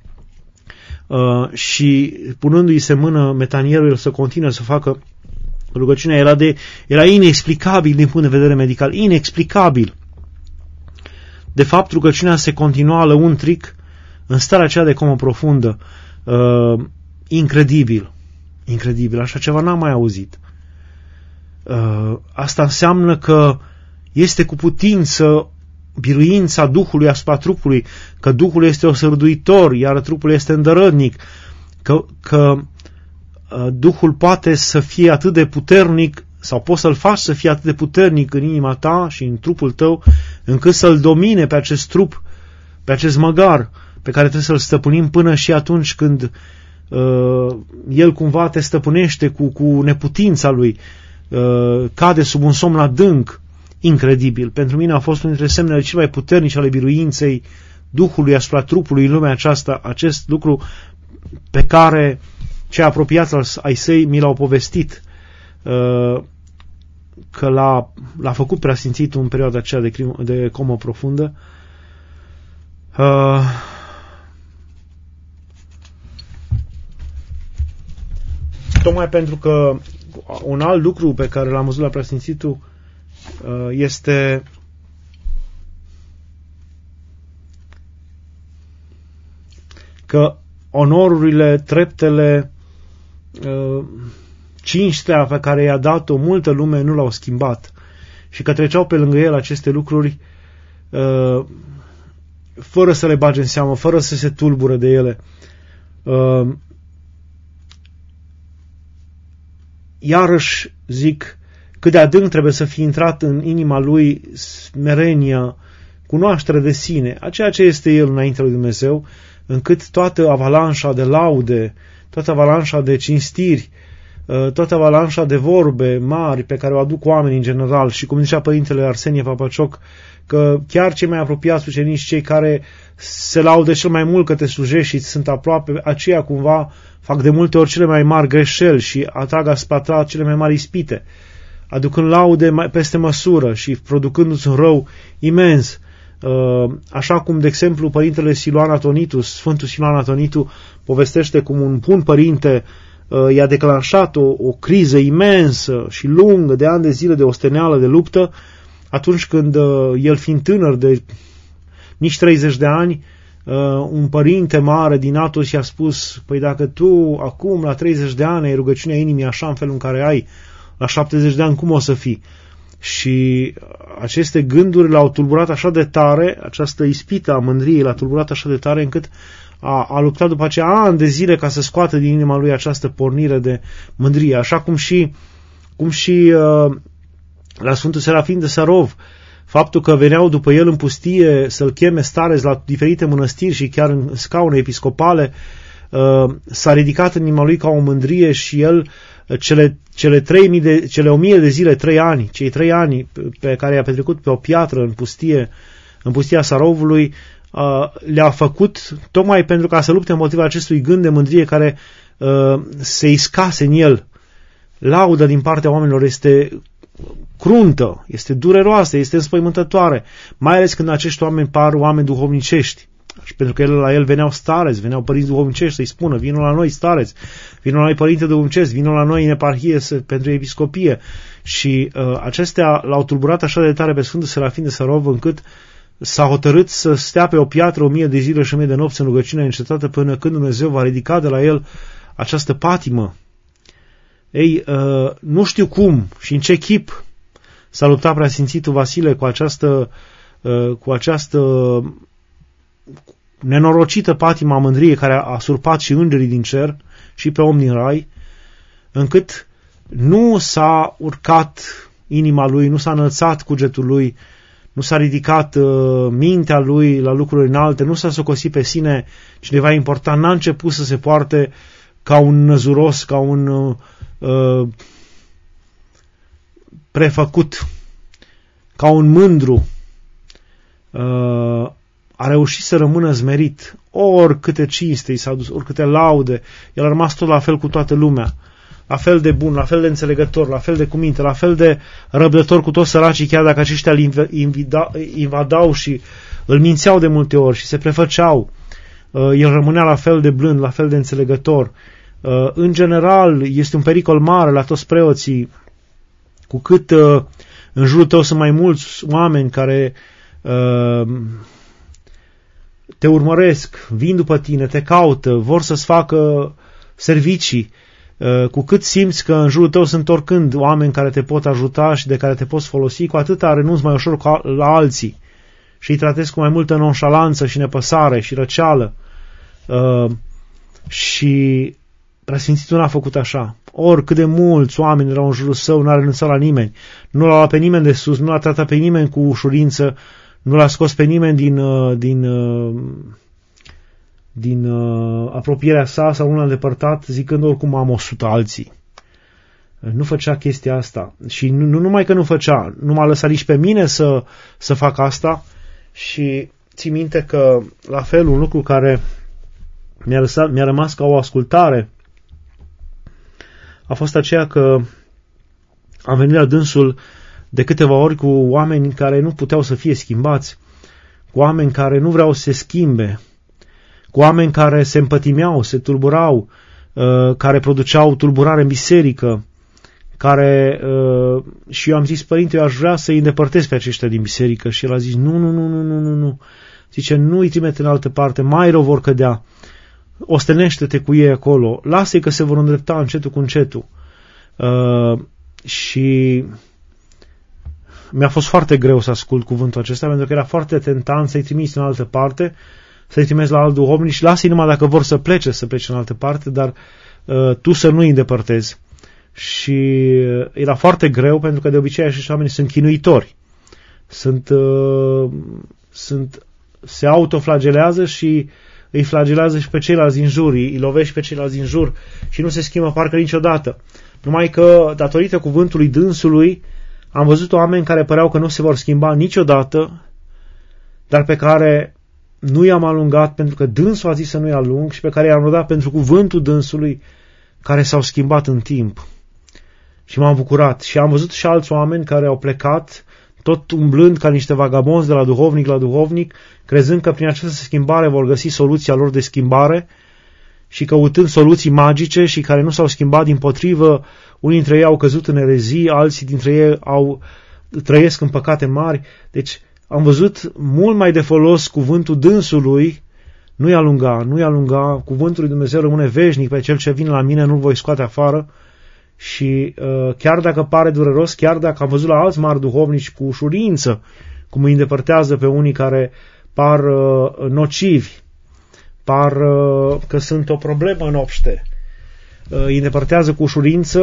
uh, și punându-i se mână metanierul, el să continue să facă rugăciunea. Era, de, era inexplicabil din punct de vedere medical, inexplicabil. De fapt, rugăciunea se continua lăuntric în starea aceea de comă profundă. Uh, incredibil. Incredibil. Așa ceva n-am mai auzit. Uh, asta înseamnă că este cu putință biruința Duhului asupra trupului, că Duhul este osărduitor, iar trupul este îndărădnic, că, că uh, Duhul poate să fie atât de puternic sau poți să-l faci să fie atât de puternic în inima ta și în trupul tău, încât să-l domine pe acest trup, pe acest măgar, pe care trebuie să-l stăpânim până și atunci când uh, el cumva te stăpânește cu, cu neputința lui, uh, cade sub un somn adânc, incredibil. Pentru mine a fost unul dintre semnele cele mai puternice ale biruinței Duhului asupra trupului în lumea aceasta, acest lucru pe care cei apropiați ai săi mi l-au povestit, uh, că l-a, l-a făcut preasfințitul în perioada aceea de, crim, de comă profundă. Uh, tocmai pentru că un alt lucru pe care l-am văzut la preasfințitul uh, este că onorurile, treptele, uh, cinstea pe care i-a dat-o multă lume nu l-au schimbat și că treceau pe lângă el aceste lucruri uh, fără să le bage în seamă, fără să se tulbură de ele. Uh, iarăși zic cât de adânc trebuie să fie intrat în inima lui smerenia, cunoaștere de sine, a ceea ce este el înaintea lui Dumnezeu, încât toată avalanșa de laude, toată avalanșa de cinstiri, toată avalanșa de vorbe mari pe care o aduc oamenii în general și cum zicea Părintele Arsenie Papacioc, că chiar cei mai apropiați ucenici, cei care se laudă cel mai mult că te slujești și sunt aproape, aceia cumva fac de multe ori cele mai mari greșeli și atrag asupra ta cele mai mari ispite, aducând laude mai peste măsură și producându-ți un rău imens. Așa cum, de exemplu, Părintele Siluan Atonitu, Sfântul Siluan Atonitu, povestește cum un bun părinte i-a declanșat o, o criză imensă și lungă de ani de zile de osteneală, de luptă, atunci când el fiind tânăr de nici treizeci de ani, un părinte mare din Atos i-a spus: păi dacă tu acum la treizeci de ani ai rugăciunea inimii așa în felul în care ai, la șaptezeci de ani cum o să fii? Și aceste gânduri l-au tulburat așa de tare, această ispită a mândriei l-a tulburat așa de tare încât a, a luptat după aceea ani de zile ca să scoată din inima lui această pornire de mândrie, așa cum și, cum și uh, la Sfântul Serafim de Sarov, faptul că veneau după el în pustie să-l cheme stareț la diferite mănăstiri și chiar în scaune episcopale, s-a ridicat în inima lui ca o mândrie și el cele, cele, trei mii de, cele o mie de zile, trei ani, cei trei ani pe care i-a petrecut pe o piatră în pustie, în pustia Sarovului, le-a făcut tocmai pentru ca să lupte împotriva acestui gând de mândrie care se iscase în el. Lauda din partea oamenilor este cruntă, este dureroasă, este înspăimântătoare, mai ales când acești oameni par oameni duhovnicești. Și pentru că el, la el veneau stareți, veneau părinți duhovnicești să-i spună, vină la noi stareți, vină la noi părinte duhovnicesc, vină la noi în eparhie pentru episcopie. Și uh, acestea l-au tulburat așa de tare pe Sfântul Serafin de Sarov, încât s-a hotărât să stea pe o piatră o mie de zile și o mie de nopți în rugăciune încetată până când Dumnezeu va ridica de la el această patimă. Ei, uh, nu știu cum și în ce chip s-a luptat preasfințitul Vasile cu această, uh, cu această nenorocită patima mândriei care a surpat și îngerii din cer și pe om din rai, încât nu s-a urcat inima lui, nu s-a înălțat cugetul lui, nu s-a ridicat uh, mintea lui la lucruri înalte, nu s-a socosit pe sine cineva important, n-a început să se poarte ca un năzuros, ca un uh, prefăcut, ca un mândru. Uh, a reușit să rămână zmerit, oricâte cinste i s-au dus, oricâte laude, el a rămas tot la fel cu toată lumea, la fel de bun, la fel de înțelegător, la fel de cuminte, la fel de răbdător cu toți săracii, chiar dacă aceștia îl invadau și îl mințeau de multe ori și se prefăceau. El rămânea la fel de blând, la fel de înțelegător. În general, este un pericol mare la toți preoții, cu cât în jurul tău sunt mai mulți oameni care te urmăresc, vin după tine, te caută, vor să-ți facă servicii, cu cât simți că în jurul tău sunt oricând oameni care te pot ajuta și de care te poți folosi, cu atâta renunți mai ușor la alții și îi tratezi cu mai multă nonșalanță și nepăsare și răceală. Și preasfințitul n-a făcut așa. Oricât de mulți oameni erau în jurul său, n-a renunțat la nimeni. Nu l-a luat pe nimeni de sus, nu l-a tratat pe nimeni cu ușurință, nu l-a scos pe nimeni din, din, din apropierea sa sau nu l-a îndepărtat, zicând oricum am o sută alții. Nu făcea chestia asta. Și nu, nu numai că nu făcea, nu m-a lăsat nici pe mine să, să fac asta. Și ții minte că la fel un lucru care mi-a, lăsat, mi-a rămas ca o ascultare a fost aceea că am venit la dânsul de câteva ori cu oameni care nu puteau să fie schimbați, cu oameni care nu vreau să se schimbe, cu oameni care se împătimeau, se tulburau, uh, care produceau tulburare în biserică, care, uh, și eu am zis, părinte, eu aș vrea să îi îndepărtez pe aceștia din biserică, și el a zis, nu, nu, nu, nu, nu, nu, nu, zice, nu îi trimite în altă parte, mai rău vor cădea, ostenește-te cu ei acolo, lasă-i că se vor îndrepta încetul cu încetul. Uh, și mi-a fost foarte greu să ascult cuvântul acesta, pentru că era foarte tentant să-i trimiți în altă parte, să-i trimiți la alt duhovnic și lasă-i numai dacă vor să plece, să plece în altă parte, dar uh, tu să nu-i îndepărtezi. Și uh, era foarte greu, pentru că de obicei acești oameni sunt chinuitori. Sunt, uh, sunt, se autoflagelează și îi flagelează și pe ceilalți din jur, îi lovește pe ceilalți din jur și nu se schimbă parcă niciodată. Numai că, datorită cuvântului dânsului, am văzut oameni care păreau că nu se vor schimba niciodată, dar pe care nu i-am alungat pentru că dânsul a zis să nu-i alung și pe care i-am rodat pentru cuvântul dânsului, care s-au schimbat în timp. Și m-am bucurat. Și am văzut și alți oameni care au plecat, tot umblând ca niște vagabonzi de la duhovnic la duhovnic, crezând că prin această schimbare vor găsi soluția lor de schimbare și căutând soluții magice, și care nu s-au schimbat, dimpotrivă, unii dintre ei au căzut în erezii, alții dintre ei au, trăiesc în păcate mari. Deci am văzut mult mai de folos cuvântul dânsului, nu-i alunga, nu-i alunga, cuvântul lui Dumnezeu rămâne veșnic, pe cel ce vine la mine nu-l voi scoate afară. Și uh, chiar dacă pare dureros, chiar dacă am văzut la alți mari duhovnici cu ușurință cum îi îndepărtează pe unii care par uh, nocivi, par uh, că sunt o problemă în obște, uh, îi îndepărtează cu ușurință,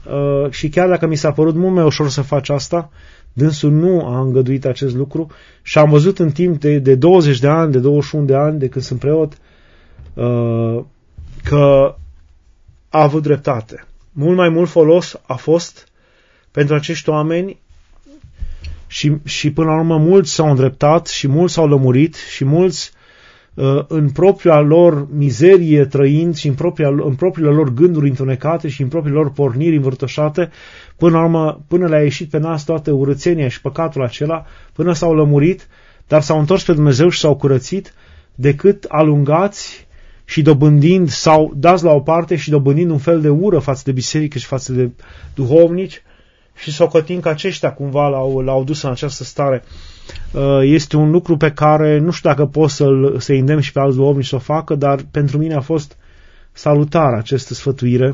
uh, și chiar dacă mi s-a părut mult mai ușor să faci asta, dânsul nu a îngăduit acest lucru și am văzut în timp de, de douăzeci de ani, de douăzeci și unu de ani, de când sunt preot, uh, că a avut dreptate. Mult mai mult folos a fost pentru acești oameni și, și până la urmă mulți s-au îndreptat și mulți s-au lămurit și mulți uh, în propria lor mizerie trăind și în, propria, în propriile lor gânduri întunecate și în propriile lor porniri învârtoșate, până la urmă, până le-a ieșit pe nas toată urățenia și păcatul acela, până s-au lămurit, dar s-au întors pe Dumnezeu și s-au curățit, decât alungați și dobândind sau dați la o parte și dobândind un fel de ură față de biserică și față de duhovnici și socotind că aceștia cumva l-au, l-au dus în această stare. Este un lucru pe care nu știu dacă pot să-l, să îndemn și pe alți duhovnici să o facă, dar pentru mine a fost salutar această sfătuire.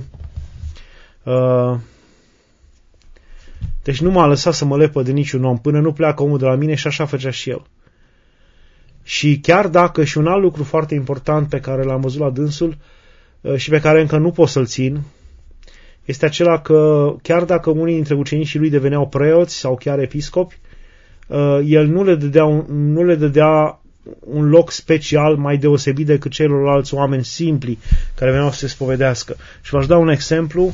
Deci nu m-a lăsat să mă lepă de niciun om până nu pleacă omul de la mine și așa făcea și el. Și chiar dacă, și un alt lucru foarte important pe care l-am văzut la dânsul și pe care încă nu pot să-l țin, este acela că chiar dacă unii dintre ucenicii lui deveneau preoți sau chiar episcopi, el nu le dădea un, nu le dădea un loc special mai deosebit decât celorlalți oameni simpli care veneau să se spovedească. Și v-aș da un exemplu.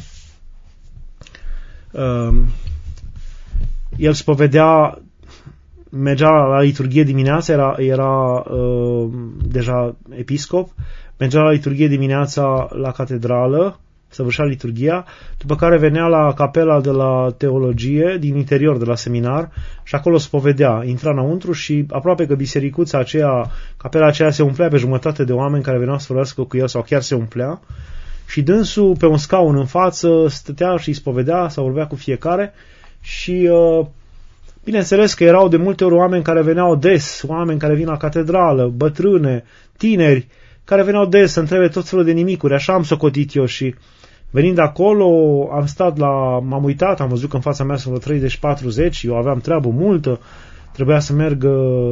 El spovedea, mergea la liturghie dimineața, era, era uh, deja episcop, mergea la liturghie dimineața la catedrală, săvârșea liturghia, după care venea la capela de la teologie, din interior, de la seminar, și acolo spovedea, intra înăuntru și aproape că bisericuța aceea, capela aceea se umplea pe jumătate de oameni care veneau să spovedească cu el, sau chiar se umplea, și dânsul pe un scaun în față stătea și îi spovedea sau vorbea cu fiecare și uh, bineînțeles că erau de multe ori oameni care veneau des, oameni care vin la catedrală, bătrâne, tineri, care veneau des să întrebe tot felul de nimicuri, așa am socotit eu și venind acolo am stat la, m-am uitat, am văzut că în fața mea sunt vreo treizeci patruzeci, eu aveam treabă multă, trebuia să merg,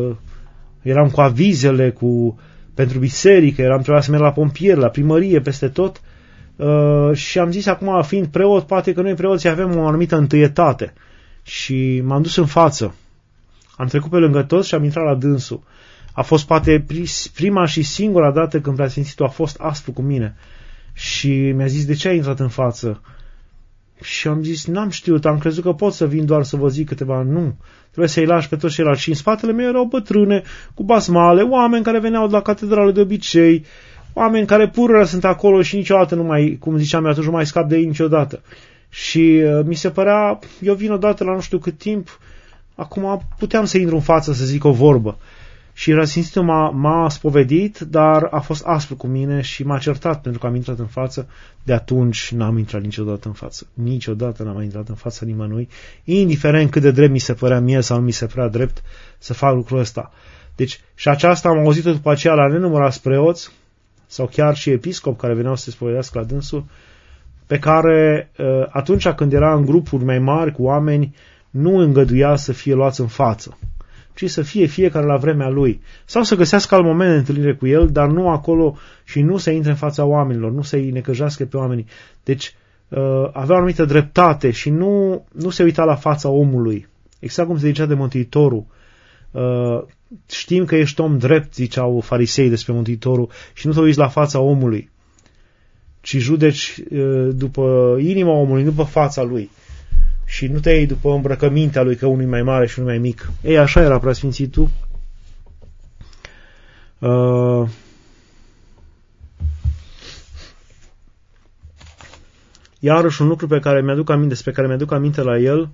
eram cu avizele, cu, pentru biserică, eram, trebuia să merg la pompieri, la primărie, peste tot uh, și am zis acum, fiind preot, poate că noi preoții avem o anumită întâietate. Și m-am dus în față. Am trecut pe lângă toți și am intrat la dânsul. A fost poate prima și singura dată când Preasfințitul a fost aspru cu mine. Și mi-a zis, de ce ai intrat în față? Și am zis, n-am știut, am crezut că pot să vin doar să vă zic câteva. Nu, trebuie să-i lași pe toți ceilalți. Și în spatele meu erau bătrâne, cu basmale, oameni care veneau de la catedrală de obicei, oameni care pură sunt acolo și niciodată nu mai, cum ziceam eu atunci, nu mai scap de ei niciodată. Și uh, mi se părea, eu vin odată la nu știu cât timp, acum puteam să intru în față să zic o vorbă. Și Preasfințitul m-a, m-a spovedit, dar a fost aspru cu mine și m-a certat pentru că am intrat în față. De atunci n-am intrat niciodată în față. Niciodată n-am intrat în fața nimănui, indiferent cât de drept mi se părea mie sau nu mi se părea drept să fac lucrul ăsta. Deci, și aceasta am auzit-o după aceea la nenumărați preoți sau chiar și episcop care veneau să se spovedească la dânsul, pe care atunci când era în grupuri mai mari cu oameni, nu îngăduia să fie luați în față, ci să fie fiecare la vremea lui. Sau să găsească alt moment de întâlnire cu el, dar nu acolo și nu să intre în fața oamenilor, nu să-i necăjească pe oamenii. Deci avea o anumită dreptate și nu, nu se uita la fața omului. Exact cum se zicea de Mântuitorul. Știm că ești om drept, ziceau farisei despre Mântuitorul, și nu te uiți la fața omului, ci judeci după inima omului, după fața lui. Și nu te iei după îmbrăcămintea lui, că unul e mai mare și unul mai mic. Ei, așa era Preasfințitul. Uh, iarăși un lucru pe care mi-aduc aminte, despre care mi-aduc aminte la el,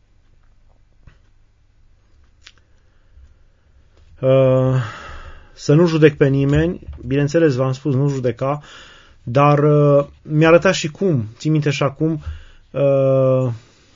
uh, să nu judec pe nimeni, bineînțeles, v-am spus, nu judeca, dar uh, mi-a arătat și cum, țin minte și acum, uh,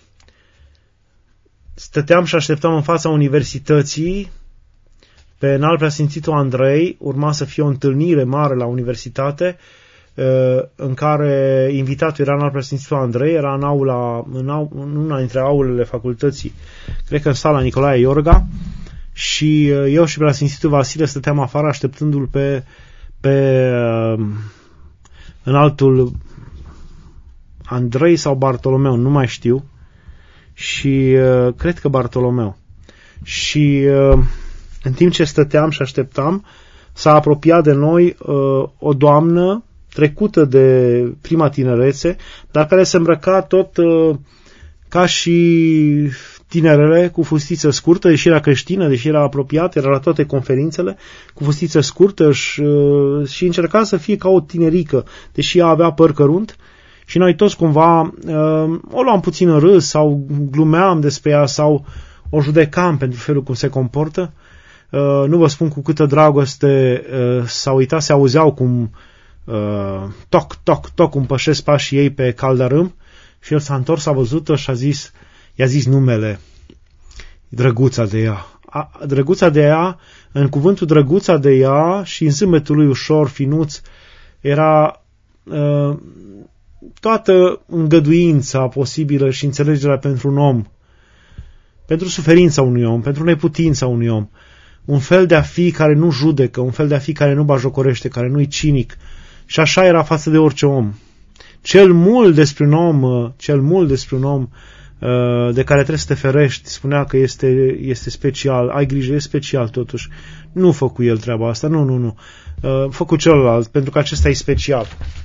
stăteam și așteptam în fața universității, pe înalt Preasfințitul Andrei, urma să fie o întâlnire mare la universitate, uh, în care invitatul era înalt Preasfințitul Andrei, era în, aula, în, au, în una dintre aulele facultății, cred că în sala Nicolae Iorga, și uh, eu și Preasfințitul Vasile stăteam afară așteptându-l pe, pe uh, în altul Andrei sau Bartolomeu, nu mai știu, și uh, cred că Bartolomeu. Și uh, în timp ce stăteam și așteptam, s-a apropiat de noi uh, o doamnă trecută de prima tinerețe, dar care se îmbrăca tot uh, ca și tinerele, cu fustiță scurtă, deși era creștină, deși era apropiată, era la toate conferințele, cu fustiță scurtă și, uh, și încerca să fie ca o tinerică, deși ea avea păr cărunt. Și noi toți cumva uh, o luam puțin în râs sau glumeam despre ea sau o judecam pentru felul cum se comportă. Uh, nu vă spun cu câtă dragoste uh, s-a uitat, se auzeau cum uh, toc, toc, toc, cum pășesc pașii ei pe caldarâm și el s-a întors, a văzut-o și a zis, i-a zis numele, drăguța de ea. A, drăguța de ea, în cuvântul drăguța de ea și în zâmbetul lui ușor, finuț, era uh, toată îngăduința posibilă și înțelegerea pentru un om, pentru suferința unui om, pentru neputința unui om. Un fel de a fi care nu judecă, un fel de a fi care nu bajocorește, care nu-i cinic. Și așa era față de orice om. Cel mult despre un om, cel mult despre un om de care trebuie să te ferești, spunea că este, este special, ai grijă, e special totuși. Nu fă cu el treaba asta, nu, nu, nu. Fă cu celălalt, pentru că acesta e special.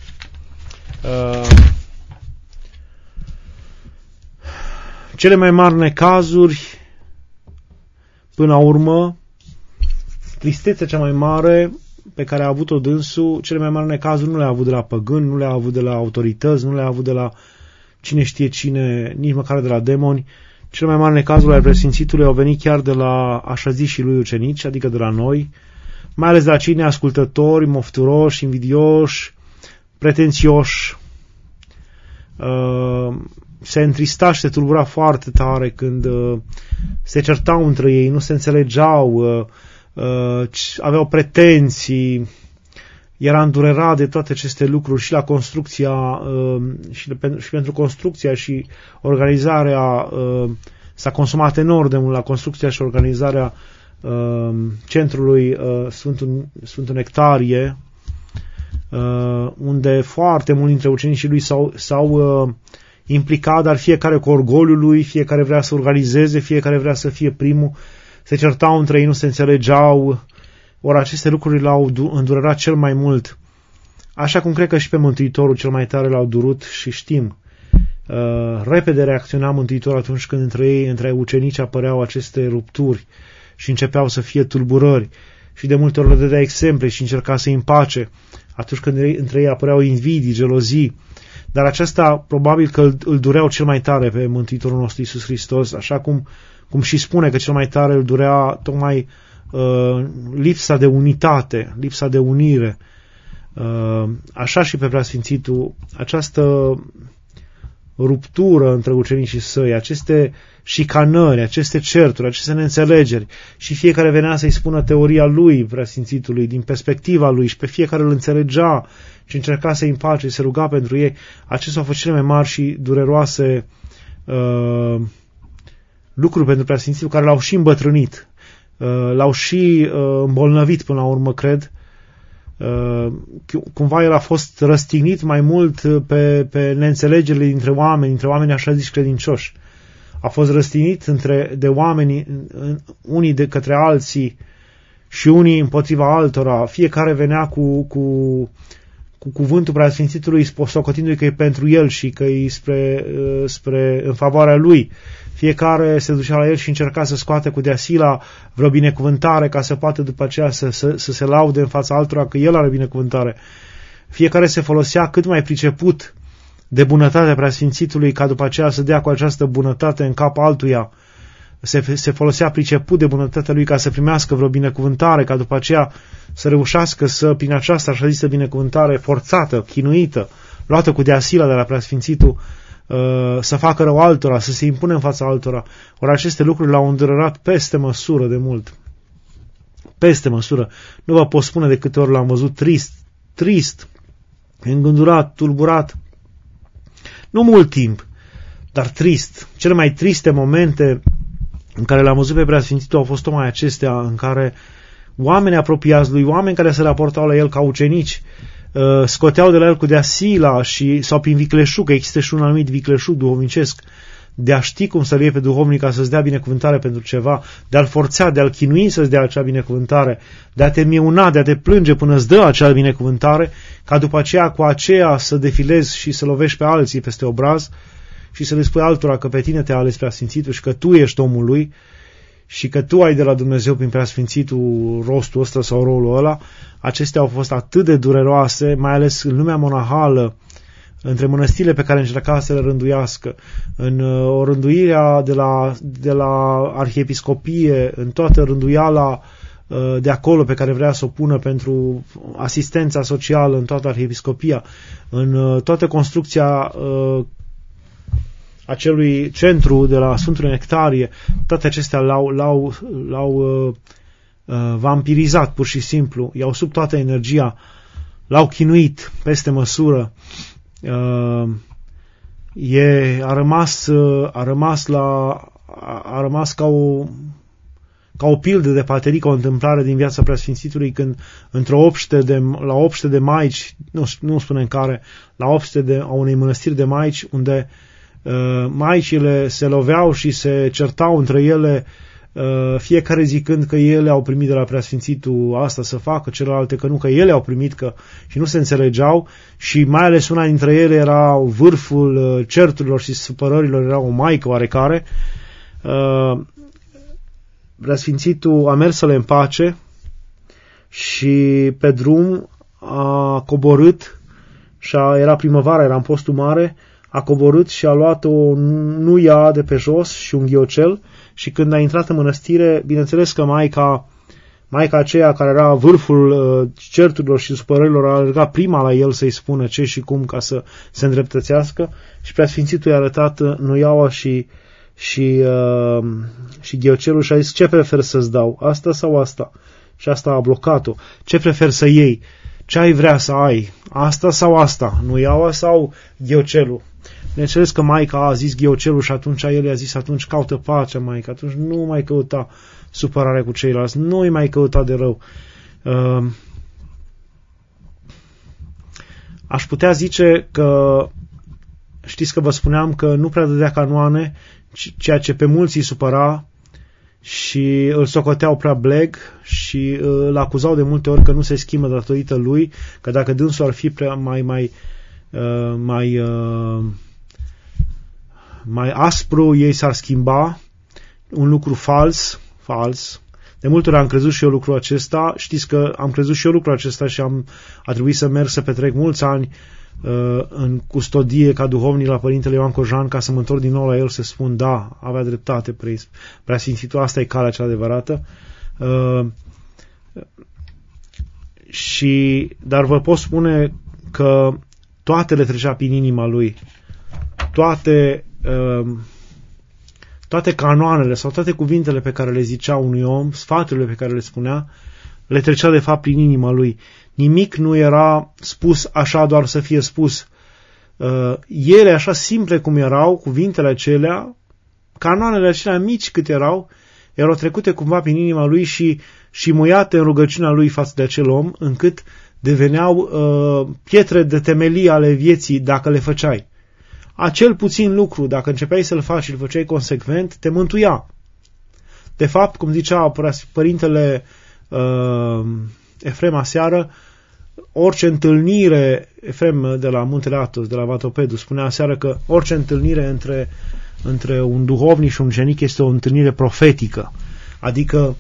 Cele mai mari necazuri, până la urmă, tristețea cea mai mare pe care a avut-o dânsul, cele mai mari necazuri nu le-a avut de la păgâni, nu le-a avut de la autorități, nu le-a avut de la cine știe cine, nici măcar de la demoni. Cele mai mari necazuri ale preasfințitului au venit chiar de la așa zișii lui ucenici, adică de la noi, mai ales de la cei neascultători, mofturoși, invidioși, pretențioși. Uh, se întrista și se tulbura foarte tare când uh, se certau între ei, nu se înțelegeau, uh, uh, aveau pretenții, era îndurerat de toate aceste lucruri și la construcția uh, și, de, și pentru construcția și organizarea uh, s-a consumat enorm de mult la construcția și organizarea uh, centrului uh, Sfântul, Sfântul Nectarie, uh, unde foarte mulți dintre ucenicii lui s-au, s-au uh, implicat, dar fiecare cu orgoliul lui, fiecare vrea să organizeze, fiecare vrea să fie primul, se certau între ei, nu se înțelegeau, ori aceste lucruri l-au îndurerat cel mai mult, așa cum cred că și pe Mântuitorul cel mai tare l-au durut și știm. Uh, repede reacționa Mântuitorul atunci când între ei, între ucenici apăreau aceste rupturi și începeau să fie tulburări și de multe ori le dădea exemple și încerca să-i împace atunci când între ei apăreau invidii, gelozii. Dar aceasta probabil că îl, îl dureau cel mai tare pe Mântuitorul nostru Iisus Hristos, așa cum, cum și spune că cel mai tare îl durea tocmai uh, lipsa de unitate, lipsa de unire. Uh, așa și pe Preasfințitul, această ruptură între ucenicii săi, aceste șicanări, aceste certuri, aceste neînțelegeri și fiecare venea să-i spună teoria lui, Preasfințitului, din perspectiva lui și pe fiecare îl înțelegea și încerca să-i împace, se ruga pentru ei. Acestea au fost cele mai mari și dureroase uh, lucruri pentru Preasfințitul, care l-au și îmbătrânit, uh, l-au și uh, îmbolnăvit până la urmă, cred. Uh, cumva el a fost răstignit mai mult pe, pe neînțelegerile dintre oameni, dintre oameni așa zici credincioși. A fost răstignit între, de oameni, unii de către alții și unii împotriva altora. Fiecare venea cu, cu, cu cuvântul Preasfințitului, socotindu-i că e pentru el și că e spre, spre, în favoarea lui. Fiecare se ducea la el și încerca să scoate cu deasila vreo binecuvântare ca să poată după aceea să, să, să se laude în fața altora că el are binecuvântare. Fiecare se folosea cât mai priceput de bunătatea Preasfințitului ca după aceea să dea cu această bunătate în cap altuia. Se, se folosea priceput de bunătatea lui ca să primească vreo binecuvântare, ca după aceea să reușească să, prin această așa zisă binecuvântare forțată, chinuită, luată cu deasila de la Preasfințitul, să facă rău altora, să se impune în fața altora. Ori aceste lucruri l-au îndurerat peste măsură de mult. Peste măsură. Nu vă pot spune de câte ori l-am văzut trist, trist, îngândurat, tulburat. Nu mult timp, dar trist. Cele mai triste momente în care l-am văzut pe Preasfințitul au fost tocmai acestea în care oameni apropiați lui, oameni care se raportau la el ca ucenici, uh, scoteau de la el cu dea sila și, sau prin vicleșug, că există și un anumit vicleșug duhovnicesc, de a ști cum să-l iei pe duhovnic ca să-ți dea binecuvântare pentru ceva, de a-l forța, de a-l chinui să-ți dea acea binecuvântare, de a te miuna, de a te plânge până îți dă acea binecuvântare, ca după aceea cu aceea să defilezi și să lovești pe alții peste obraz și să le spui altora că pe tine te-a ales Preasfințitul și că tu ești omul lui și că tu ai de la Dumnezeu prin Preasfințitul rostul ăsta sau rolul ăla. Acestea au fost atât de dureroase, mai ales în lumea monahală, între mănăstirile pe care încerca să le rânduiască, în o rânduirea de la, de la arhiepiscopie, în toată rânduiala de acolo pe care vrea să o pună pentru asistența socială în toată arhiepiscopia, în toată construcția acelui centru de la Sfântul Nectarie, toate acestea l-au, l-au, l-au uh, vampirizat pur și simplu, i-au sub toată energia, l-au chinuit peste măsură. Uh, e, a rămas, uh, a rămas la a, a rămas ca o ca o pildă de paterică, o întâmplare din viața Preasfințitului, când într-o obște de, la obște de maici, nu, nu spunem care, la obște de, a unei mănăstiri de maici, unde uh, maicile se loveau și se certau între ele, uh, fiecare zicând că ele au primit de la Preasfințitul asta să facă, celelalte că nu, că ele au primit, că și nu se înțelegeau, și mai ales una dintre ele era vârful uh, certurilor și supărărilor, era o maică oarecare. Uh, Preasfințitul a mers să le împace și pe drum a coborât, și a, era primăvara, era în postul mare, a coborât și a luat o nuia de pe jos și un ghiocel, și când a intrat în mănăstire, bineînțeles că maica, maica aceea care era vârful uh, certurilor și supărărilor a alergat prima la el să-i spună ce și cum ca să se îndreptățească, și Preasfințitul i-a arătat nuiaua și și, uh, și ghiocelul și a zis: ce prefer să-ți dau, asta sau asta? Și asta a blocat-o. Ce prefer să iei? Ce ai vrea să ai? Asta sau asta? Nuiaua sau ghiocelul? Bineînțeles că maica a zis ghiocelul și atunci el i-a zis: atunci caută pacea, maică, atunci nu mai căuta supărare cu ceilalți, nu-i mai căuta de rău. Uh, aș putea zice că, știți că vă spuneam că nu prea dădea canoane, ceea ce pe mulți îi supăra și îl socoteau prea bleg și îl acuzau de multe ori că nu se schimbă datorită lui, că dacă dânsul ar fi prea mai mai mai mai aspru, ei s-ar schimba. Un lucru fals, fals. De multe ori am crezut și eu lucrul acesta. Știți că am crezut și eu lucrul acesta și am, a trebuit să merg să petrec mulți ani în custodie ca duhovnic la Părintele Ioan Cojan, ca să mă întorc din nou la el să spun: da, avea dreptate Preasfințitul, asta e calea cea adevărată. Uh, și, dar vă pot spune că toate le trecea prin inima lui, toate uh, toate canoanele sau toate cuvintele pe care le zicea unui om, sfaturile pe care le spunea, le trecea de fapt prin inima lui. Nimic nu era spus așa doar să fie spus. Uh, ele, așa simple cum erau, cuvintele acelea, canoanele acelea mici cât erau, erau trecute cumva prin inima lui și, și muiate în rugăciunea lui față de acel om, încât deveneau uh, pietre de temelie ale vieții dacă le făceai. Acel puțin lucru, dacă începeai să-l faci și îl făceai consecvent, te mântuia. De fapt, cum zicea Părintele uh, Efrem aseară, orice întâlnire, Efrem de la Muntele Athos, de la Vatopedul, spunea aseară că orice întâlnire între, între un duhovnic și un ucenic este o întâlnire profetică. Adică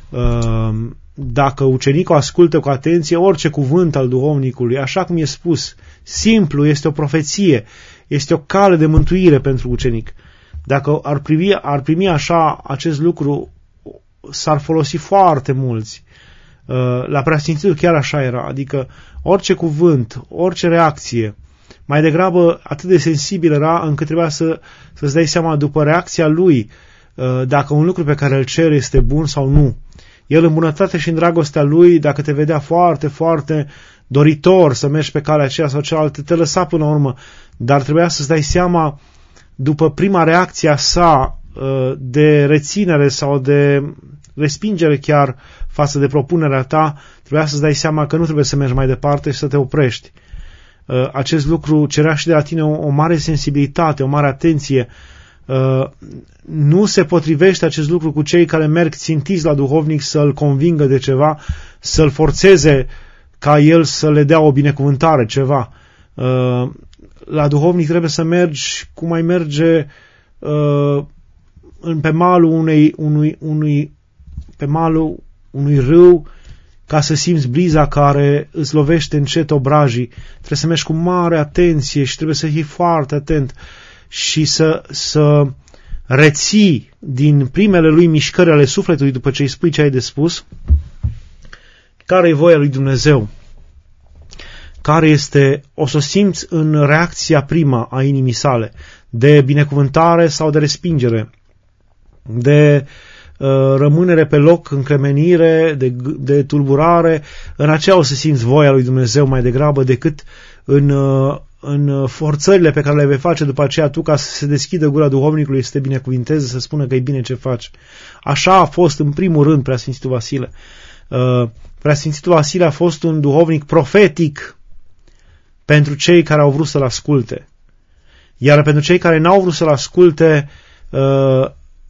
dacă ucenicul ascultă cu atenție orice cuvânt al duhovnicului, așa cum e spus, simplu, este o profeție, este o cale de mântuire pentru ucenic. Dacă ar primi, ar primi așa acest lucru, s-ar folosi foarte mulți. La Preasfințitul chiar așa era, adică orice cuvânt, orice reacție, mai degrabă atât de sensibil era încât trebuia să, să-ți dai seama după reacția lui dacă un lucru pe care îl cere este bun sau nu. El în bunătate și în dragostea lui, dacă te vedea foarte, foarte doritor să mergi pe calea aceea sau cealaltă, te lăsa până la urmă, dar trebuia să-ți dai seama după prima reacție a sa de reținere sau de respingere chiar față de propunerea ta, trebuia Trebuia să-ți dai seama că nu trebuie să mergi mai departe și să te oprești. Acest lucru cerea și de la tine o, o mare sensibilitate, o mare atenție. Nu se potrivește acest lucru cu cei care merg țintiți la duhovnic să-l convingă de ceva, să-l forțeze ca el să le dea o binecuvântare, ceva. La duhovnic trebuie să mergi cum mai merge pe malul unei, unui, unui, pe malul unui râu, ca să simți briza care îți lovește încet obrajii. Trebuie să mergi cu mare atenție și trebuie să fii foarte atent și să, să reții din primele lui mișcări ale sufletului după ce îi spui ce ai de spus, care e voia lui Dumnezeu, care este, o să o simți în reacția prima a inimii sale, de binecuvântare sau de respingere, de uh, rămânere pe loc, încremenire, de, de tulburare. În aceea o să simți voia lui Dumnezeu mai degrabă decât în, uh, în forțările pe care le vei face după aceea tu ca să se deschidă gura duhovnicului, să te binecuvinteze, să spună că e bine ce faci. Așa a fost în primul rând Preasfințitul Vasile. Uh, Preasfințitul Vasile a fost un duhovnic profetic pentru cei care au vrut să-l asculte. Iar pentru cei care n-au vrut să-l asculte, uh,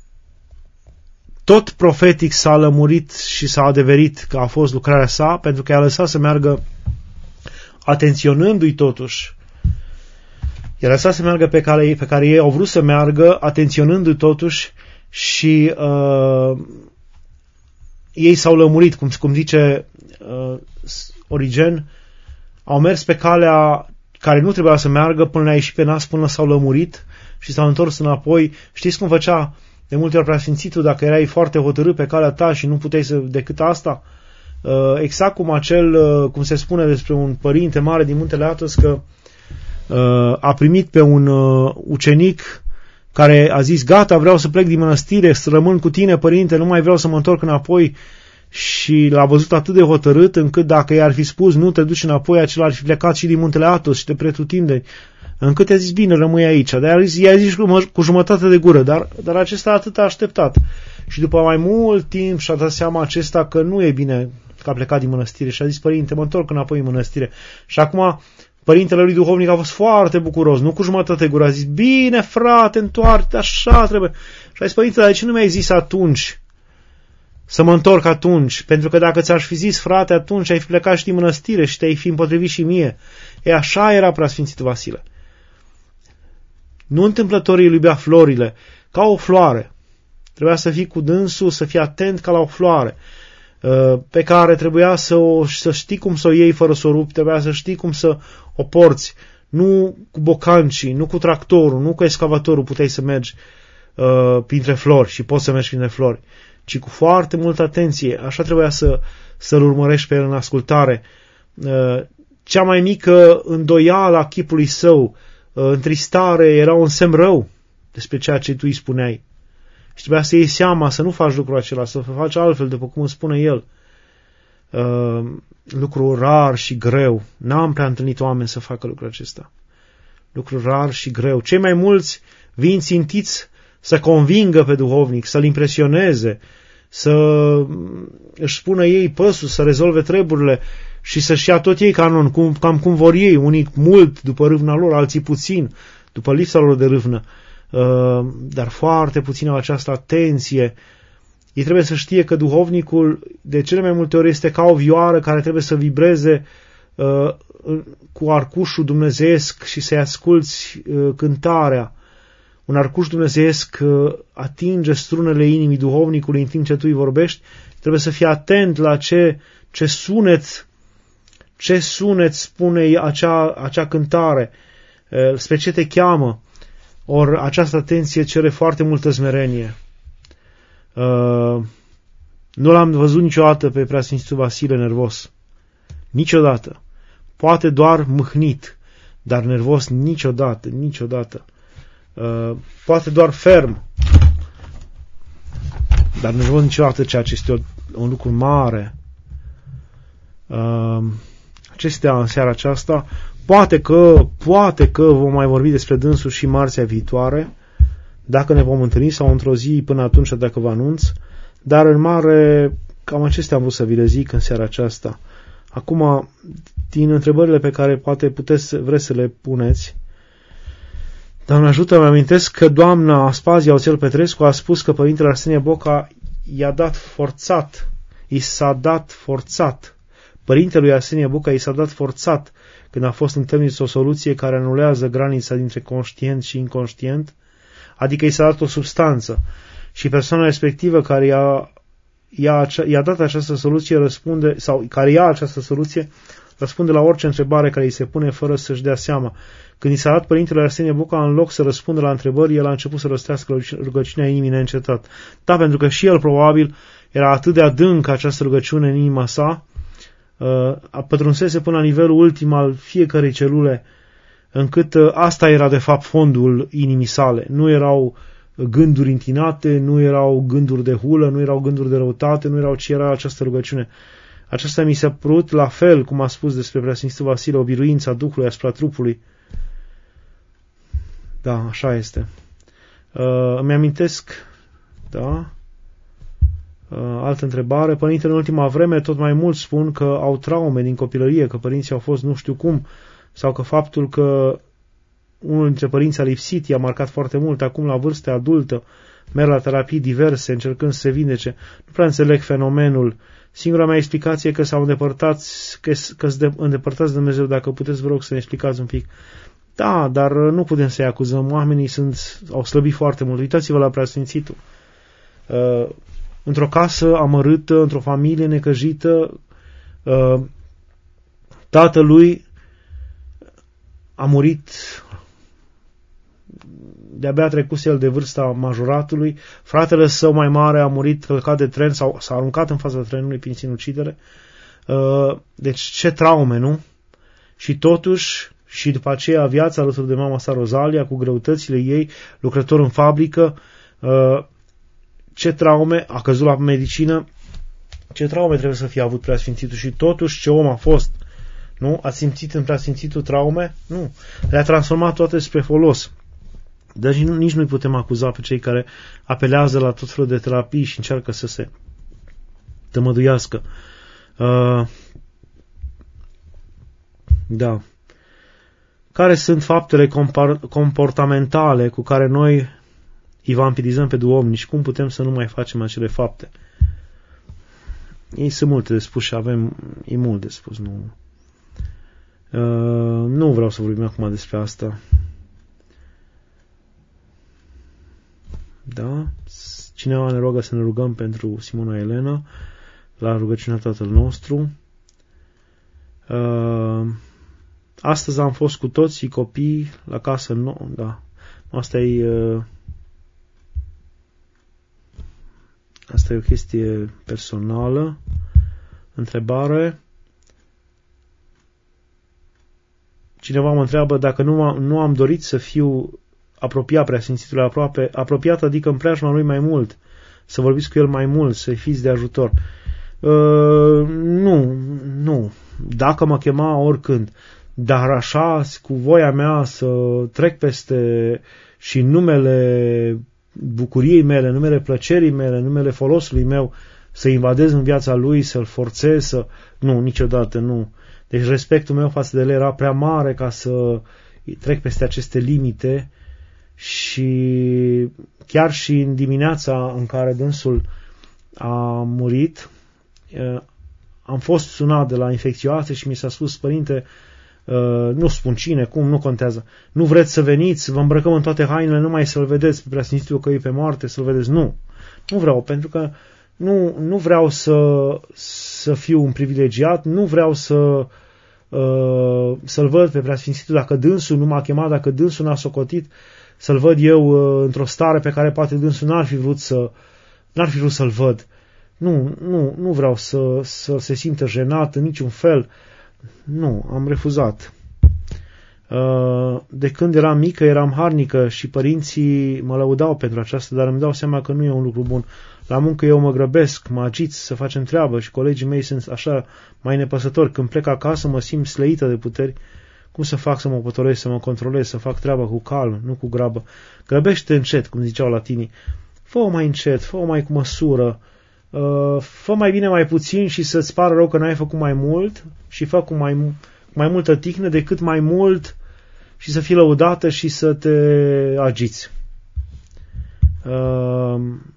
tot profetic s-a lămurit și s-a adeverit că a fost lucrarea sa, pentru că i-a lăsat să meargă atenționându-i totuși. I-a lăsat să meargă pe care, pe care ei au vrut să meargă, atenționându-i totuși și uh, ei s-au lămurit, cum, cum zice uh, Origen, au mers pe calea care nu trebuia să meargă până le-a ieșit pe nas, până s-au lămurit și s-au întors înapoi. Știți cum făcea de multe ori Preasfințitul dacă erai foarte hotărât pe calea ta și nu puteai să decât asta? Exact cum acel, cum se spune despre un părinte mare din Muntele Athos, că a primit pe un ucenic care a zis: gata, vreau să plec din mănăstire, să rămân cu tine, părinte, nu mai vreau să mă întorc înapoi. Și l-a văzut atât de hotărât încât dacă i-ar fi spus nu te duci înapoi, acela ar fi plecat și din Muntele Athos și de pretutindeni. Încât i-a zis: bine, rămâi aici. Dar i-a zis cu, cu jumătate de gură, dar, dar acesta atât a așteptat. Și după mai mult timp și-a dat seama acesta că nu e bine că a plecat din mănăstire și a zis: părinte, mă întorc înapoi în mănăstire. Și acum părintele lui duhovnic a fost foarte bucuros, nu cu jumătate de gură, a zis: bine, frate, întoarce, așa trebuie. Și a zis: părinte, dar de ce nu mi-ai zis atunci să mă întorc atunci? Pentru că dacă ți-aș fi zis, frate, atunci ai fi plecat și din mănăstire și te-ai fi împotrivit și mie. E, așa era Preasfințitul Vasile. Nu întâmplător îl iubea florile, ca o floare. Trebuia să fii cu dânsul, să fii atent ca la o floare, pe care trebuia să, o, să știi cum să o iei fără să o rupi, trebuia să știi cum să o porți. Nu cu bocancii, nu cu tractorul, nu cu excavatorul puteai să mergi uh, printre flori și poți să mergi printre flori, ci cu foarte multă atenție. Așa trebuia să, să-l urmărești pe el în ascultare. Uh, cea mai mică îndoială a chipului său, uh, întristare, era un semn rău despre ceea ce tu îi spuneai. Și trebuia să iei seama, să nu faci lucrul acela, să faci altfel, după cum îmi spune el. Uh, lucru rar și greu. N-am prea întâlnit oameni să facă lucrul acesta. Lucru rar și greu. Cei mai mulți vin țintiți să convingă pe duhovnic, să-l impresioneze, să își spună ei păsul, să rezolve treburile și să-și ia tot ei canon, cum, cam cum vor ei, unii mult după râvna lor, alții puțin, după lipsa lor de râvnă. Uh, dar foarte puțin au această atenție. Ei trebuie să știe că duhovnicul de cele mai multe ori este ca o vioară care trebuie să vibreze uh, cu arcușul dumnezeiesc și să-i asculți uh, cântarea. Un arcuș dumnezeiesc uh, atinge strunele inimii duhovnicului în timp ce tu îi vorbești. Trebuie să fii atent la ce, ce sunet ce sunet spune acea, acea cântare, uh, spre ce te cheamă. Ori această atenție cere foarte multă smerenie. Uh, nu l-am văzut niciodată pe Preasfințitul Vasile nervos. Niciodată. Poate doar mâhnit, dar nervos niciodată, niciodată. Uh, poate doar ferm, dar nervos niciodată, ceea ce este o, un lucru mare. Uh, acestea în seara aceasta. Poate că, poate că vom mai vorbi despre dânsul și marțea viitoare, dacă ne vom întâlni sau într-o zi până atunci, dacă vă anunț, dar în mare cam acestea am vrut să vi le zic în seara aceasta. Acum, din întrebările pe care poate puteți, vreți să le puneți, Doamne ajută, îmi amintesc că doamna Aspazia Oțel Petrescu a spus că părintele Arsenie Boca i-a dat forțat, i s-a dat forțat. Părintelui Arsenie Boca i s-a dat forțat când a fost întâlnit o soluție care anulează granița dintre conștient și inconștient, adică i s-a dat o substanță și persoana respectivă care i-a, i-a, i-a dat această soluție răspunde, sau care ia această soluție, răspunde la orice întrebare care îi se pune fără să-și dea seama. Când i s-a dat părintele Arsenie Boca, în loc să răspundă la întrebări, el a început să rostească rugăciunea inimii neîncetat. Da, pentru că și el probabil era atât de adânc această rugăciune în inima sa, a pătrunsese până la nivelul ultim al fiecărei celule, încât asta era de fapt fondul inimii sale. Nu erau gânduri întinate, nu erau gânduri de hulă, nu erau gânduri de răutate, nu erau, ci era această rugăciune. Aceasta mi s-a părut la fel, cum a spus despre Preasfințitul Vasile, o biruință a Duhului asupra trupului. Da, așa este. Uh, îmi amintesc, da, uh, altă întrebare. Părintele, în ultima vreme, tot mai mulți spun că au traume din copilărie, că părinții au fost nu știu cum, sau că faptul că unul dintre părinți a lipsit i-a marcat foarte mult, acum la vârstă adultă, merg la terapii diverse, încercând să se vindece. Nu prea înțeleg fenomenul. Singura mea explicație e că s-au îndepărtat, că, că se îndepărtați de Dumnezeu. Dacă puteți, vă rog să ne explicați un pic. Da, dar nu putem să-i acuzăm. Oamenii sunt, au slăbit foarte mult. Uitați-vă la Preasfințitul. Uh, într-o casă amărâtă, într-o familie necăjită, uh, tatălui a murit, de-abia trecut el de vârsta majoratului, fratele său mai mare a murit călcat de tren sau s-a aruncat în fața trenului prin sinucidere. Uh, deci ce traume, nu? Și totuși, și după aceea viața alături de mama sa Rozalia, cu greutățile ei, lucrător în fabrică, uh, ce traume, a căzut la medicină, ce traume trebuie să fie avut Preasfințitul și totuși ce om a fost. Nu? A simțit în Preasfințitul traume? Nu. Le-a transformat toate spre folos. Deci nici nu-i putem acuza pe cei care apelează la tot felul de terapii și încearcă să se tămăduiască. Uh, da. Care sunt faptele comportamentale cu care noi îi vampirizăm pe duomni și cum putem să nu mai facem acele fapte? Ei sunt multe de spus și avem, e mult de spus. Nu, uh, nu vreau să vorbim acum despre asta. Da? Cineva ne roagă să ne rugăm pentru Simona Elena la rugăciunea Tatăl nostru. Uh, astăzi am fost cu toții copii la casă nouă, da. Asta e uh, asta e o chestie personală. Întrebare. Cineva mă întreabă dacă nu, am, nu am dorit să fiu apropiat Preasfințitului, aproape, apropiat, adică în preajma lui mai mult, să vorbiți cu el mai mult, să-i fiți de ajutor. Uh, nu, nu. Dacă mă chema, oricând. Dar așa, cu voia mea să trec peste și numele bucuriei mele, numele plăcerii mele, numele folosului meu, să invadez în viața lui, să-l forțez, să... Nu, niciodată nu. Deci respectul meu față de el era prea mare ca să trec peste aceste limite. Și chiar și în dimineața în care dânsul a murit, am fost sunat de la infecțioase și mi s-a spus: părinte, nu spun cine, cum, nu contează, nu vreți să veniți, vă îmbrăcăm în toate hainele numai să-l vedeți pe Preasfințitul că e pe moarte, să-l vedeți. Nu, nu vreau, pentru că nu, nu vreau să, să fiu un privilegiat, nu vreau să să-l văd pe Preasfințitul dacă dânsul nu m-a chemat, dacă dânsul n-a socotit, să-l văd eu uh, într-o stare pe care poate dânsul n-ar fi vrut să n-ar fi vrut să-l văd. Nu, nu, nu vreau să, să se simtă jenat în niciun fel. Nu, am refuzat. Uh, de când eram mică, eram harnică și părinții mă lăudau pentru aceasta, dar îmi dau seama că nu e un lucru bun. La muncă eu mă grăbesc, mă agit să facem treabă și colegii mei sunt așa mai nepăsători. Când plec acasă mă simt slăită de puteri. Cum să fac să mă potolesc, să mă controlez, să fac treaba cu calm, nu cu grabă? Grăbește încet, cum ziceau latinii. Fă-o mai încet, fă-o mai cu măsură. Uh, fă mai bine mai puțin și să-ți pară rău că n-ai făcut mai mult și fă cu mai, mai multă tihnă decât mai mult și să fii lăudată și să te agiți. Uh,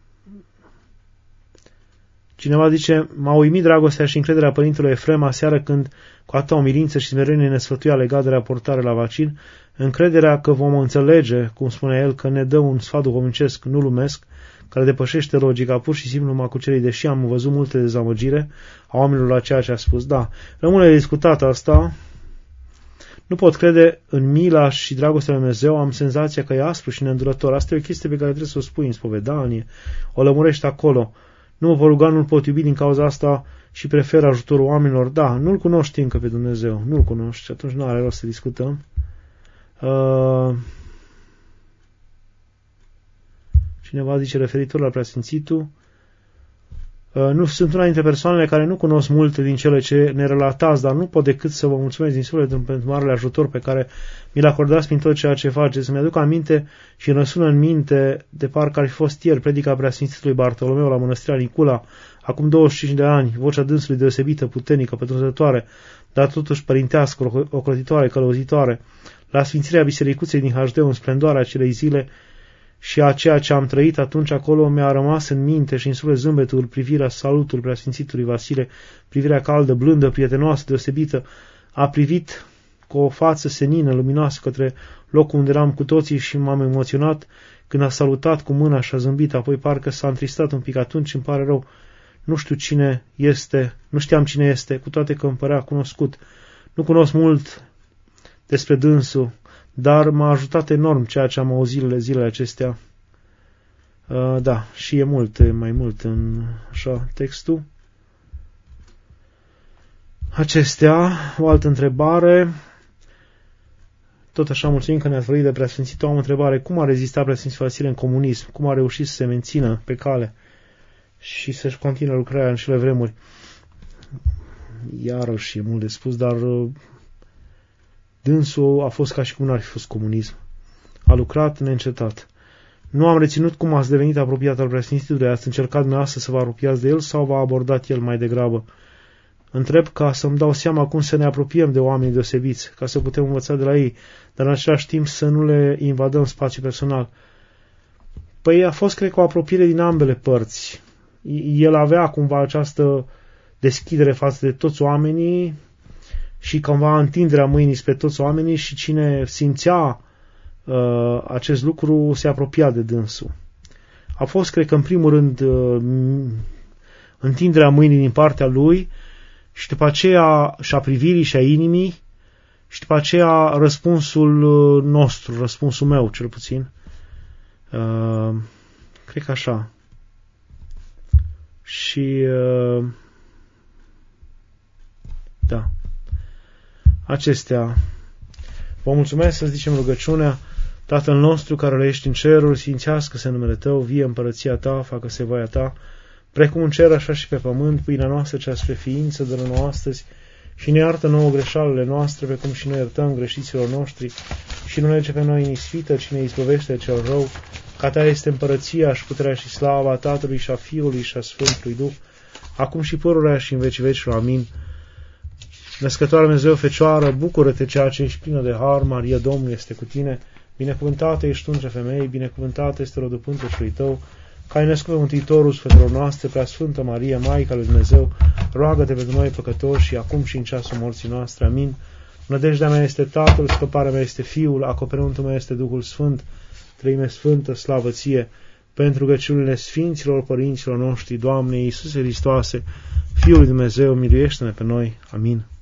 cineva zice, m-a uimit dragostea și încrederea părintelui Efrem aseară când cu atâta umilință și smerenie ne sfătuia legat de raportare la vaccin, încrederea că vom înțelege, cum spune el, că ne dă un sfat duhovnicesc, nu lumesc, care depășește logica, pur și simplu m-a cucerit, deși am văzut multe dezamăgire a oamenilor la ceea ce a spus. Da, rămâne de discutat asta. Nu pot crede în mila și dragostea lui Dumnezeu, am senzația că e aspru și neîndurător. Asta e o chestie pe care trebuie să o spui în spovedanie, o lămurești acolo. Nu mă pot ruga, nu-L pot iubi din cauza asta și prefer ajutorul oamenilor. Da, nu-L cunoști încă pe Dumnezeu, nu-L cunoști și atunci nu are rost să discutăm. Uh... Cineva zice referitor la Preasfințitul, nu sunt una dintre persoanele care nu cunosc multe din cele ce ne relatați, dar nu pot decât să vă mulțumesc din suflet pentru marele ajutor pe care mi-l acordați prin tot ceea ce faceți. Să-mi aduc aminte și răsună în minte, de parcă ar fi fost ieri, predica Preasfințitului Bartolomeu la Mănăstirea Nicula, acum douăzeci și cinci de ani, vocea dânsului deosebită, puternică, pătrunzătoare, dar totuși părintească, ocrotitoare, călăuzitoare, la sfințirea bisericuței din H D în splendoarea acelei zile, și a ceea ce am trăit atunci acolo mi-a rămas în minte și în suflet zâmbetul, privirea, salutul Preasfințitului Vasile, privirea caldă, blândă, prietenoasă, deosebită, a privit cu o față senină, luminoasă către locul unde eram cu toții și m-am emoționat când a salutat cu mâna și a zâmbit, apoi parcă s-a întristat un pic, atunci îmi pare rău, nu știu cine este, nu știam cine este, cu toate că îmi părea cunoscut, nu cunosc mult despre dânsul, dar m-a ajutat enorm ceea ce am auzit zilele, zilele acestea. Uh, da, și e mult, mai mult în așa textul. Acestea, o altă întrebare. Tot așa, mulțumim că ne-ați vorbit de Preasfințitul. Am o întrebare. Cum a rezistat Preasfințitul Vasile în comunism? Cum a reușit să se mențină pe cale și să-și continue lucrarea în cele vremuri? Iarăși e mult de spus, dar dânsul a fost ca și cum n-ar fi fost comunism. A lucrat neîncetat. Nu am reținut cum ați devenit apropiat al Preasfințitului. Ați încercat dumneavoastră să vă apropiați de el sau v-a abordat el mai degrabă? Întreb ca să-mi dau seama cum să ne apropiem de oamenii deosebiți, ca să putem învăța de la ei, dar în același timp să nu le invadăm spațiu personal. Păi a fost, cred că, o apropiere din ambele părți. El avea cumva această deschidere față de toți oamenii și cumva întinderea mâinii spre toți oamenii și cine simțea uh, acest lucru se apropia de dânsul. A fost, cred că, în primul rând, uh, întinderea mâinii din partea lui și după aceea și a privirii și a inimii și după aceea răspunsul nostru, răspunsul meu, cel puțin. Uh, cred că așa. Și uh, da. Acestea. Vă mulțumesc, să zicem rugăciunea. Tatăl nostru care ești în ceruri, sfințească-se numele Tău, vie împărăția Ta, facă-se voia Ta, precum în cer, așa și pe pământ. Pâinea noastră cea spre ființă, dă-ne nouă astăzi și ne iartă nouă greșalele noastre, precum și noi iertăm greșiților noștri, și nu ne duce pe noi în ispită, ci ne izbăvește de cel rău. Ca Ta este împărăția și puterea și slava Tatălui și a Fiului și a Sfântului Duh, acum și pururea și în vecii vecilor. Amin. Născătoare Dumnezeu, Fecioară, bucură-te ceea ce ești plină de har, Maria Domnul este cu tine, binecuvântată ești tu între femei, binecuvântată este rodul pântecului tău, că ai născut pe Mântuitorul sufletelor noastre, Preasfântă Maria, Maica lui Dumnezeu, roagă-te pentru noi păcătoși și acum și în ceasul morții noastre. Amin. Nădejdea mea este Tatăl, scăparea mea este Fiul, acoperimentul meu este Duhul Sfânt, Treime Sfântă, slavă Ție, pentru rugăciunile Sfinților Părinților noștri, Doamne Iisuse Hristoase, Fiul lui Dumnezeu, miluiește-ne pe noi. Amin.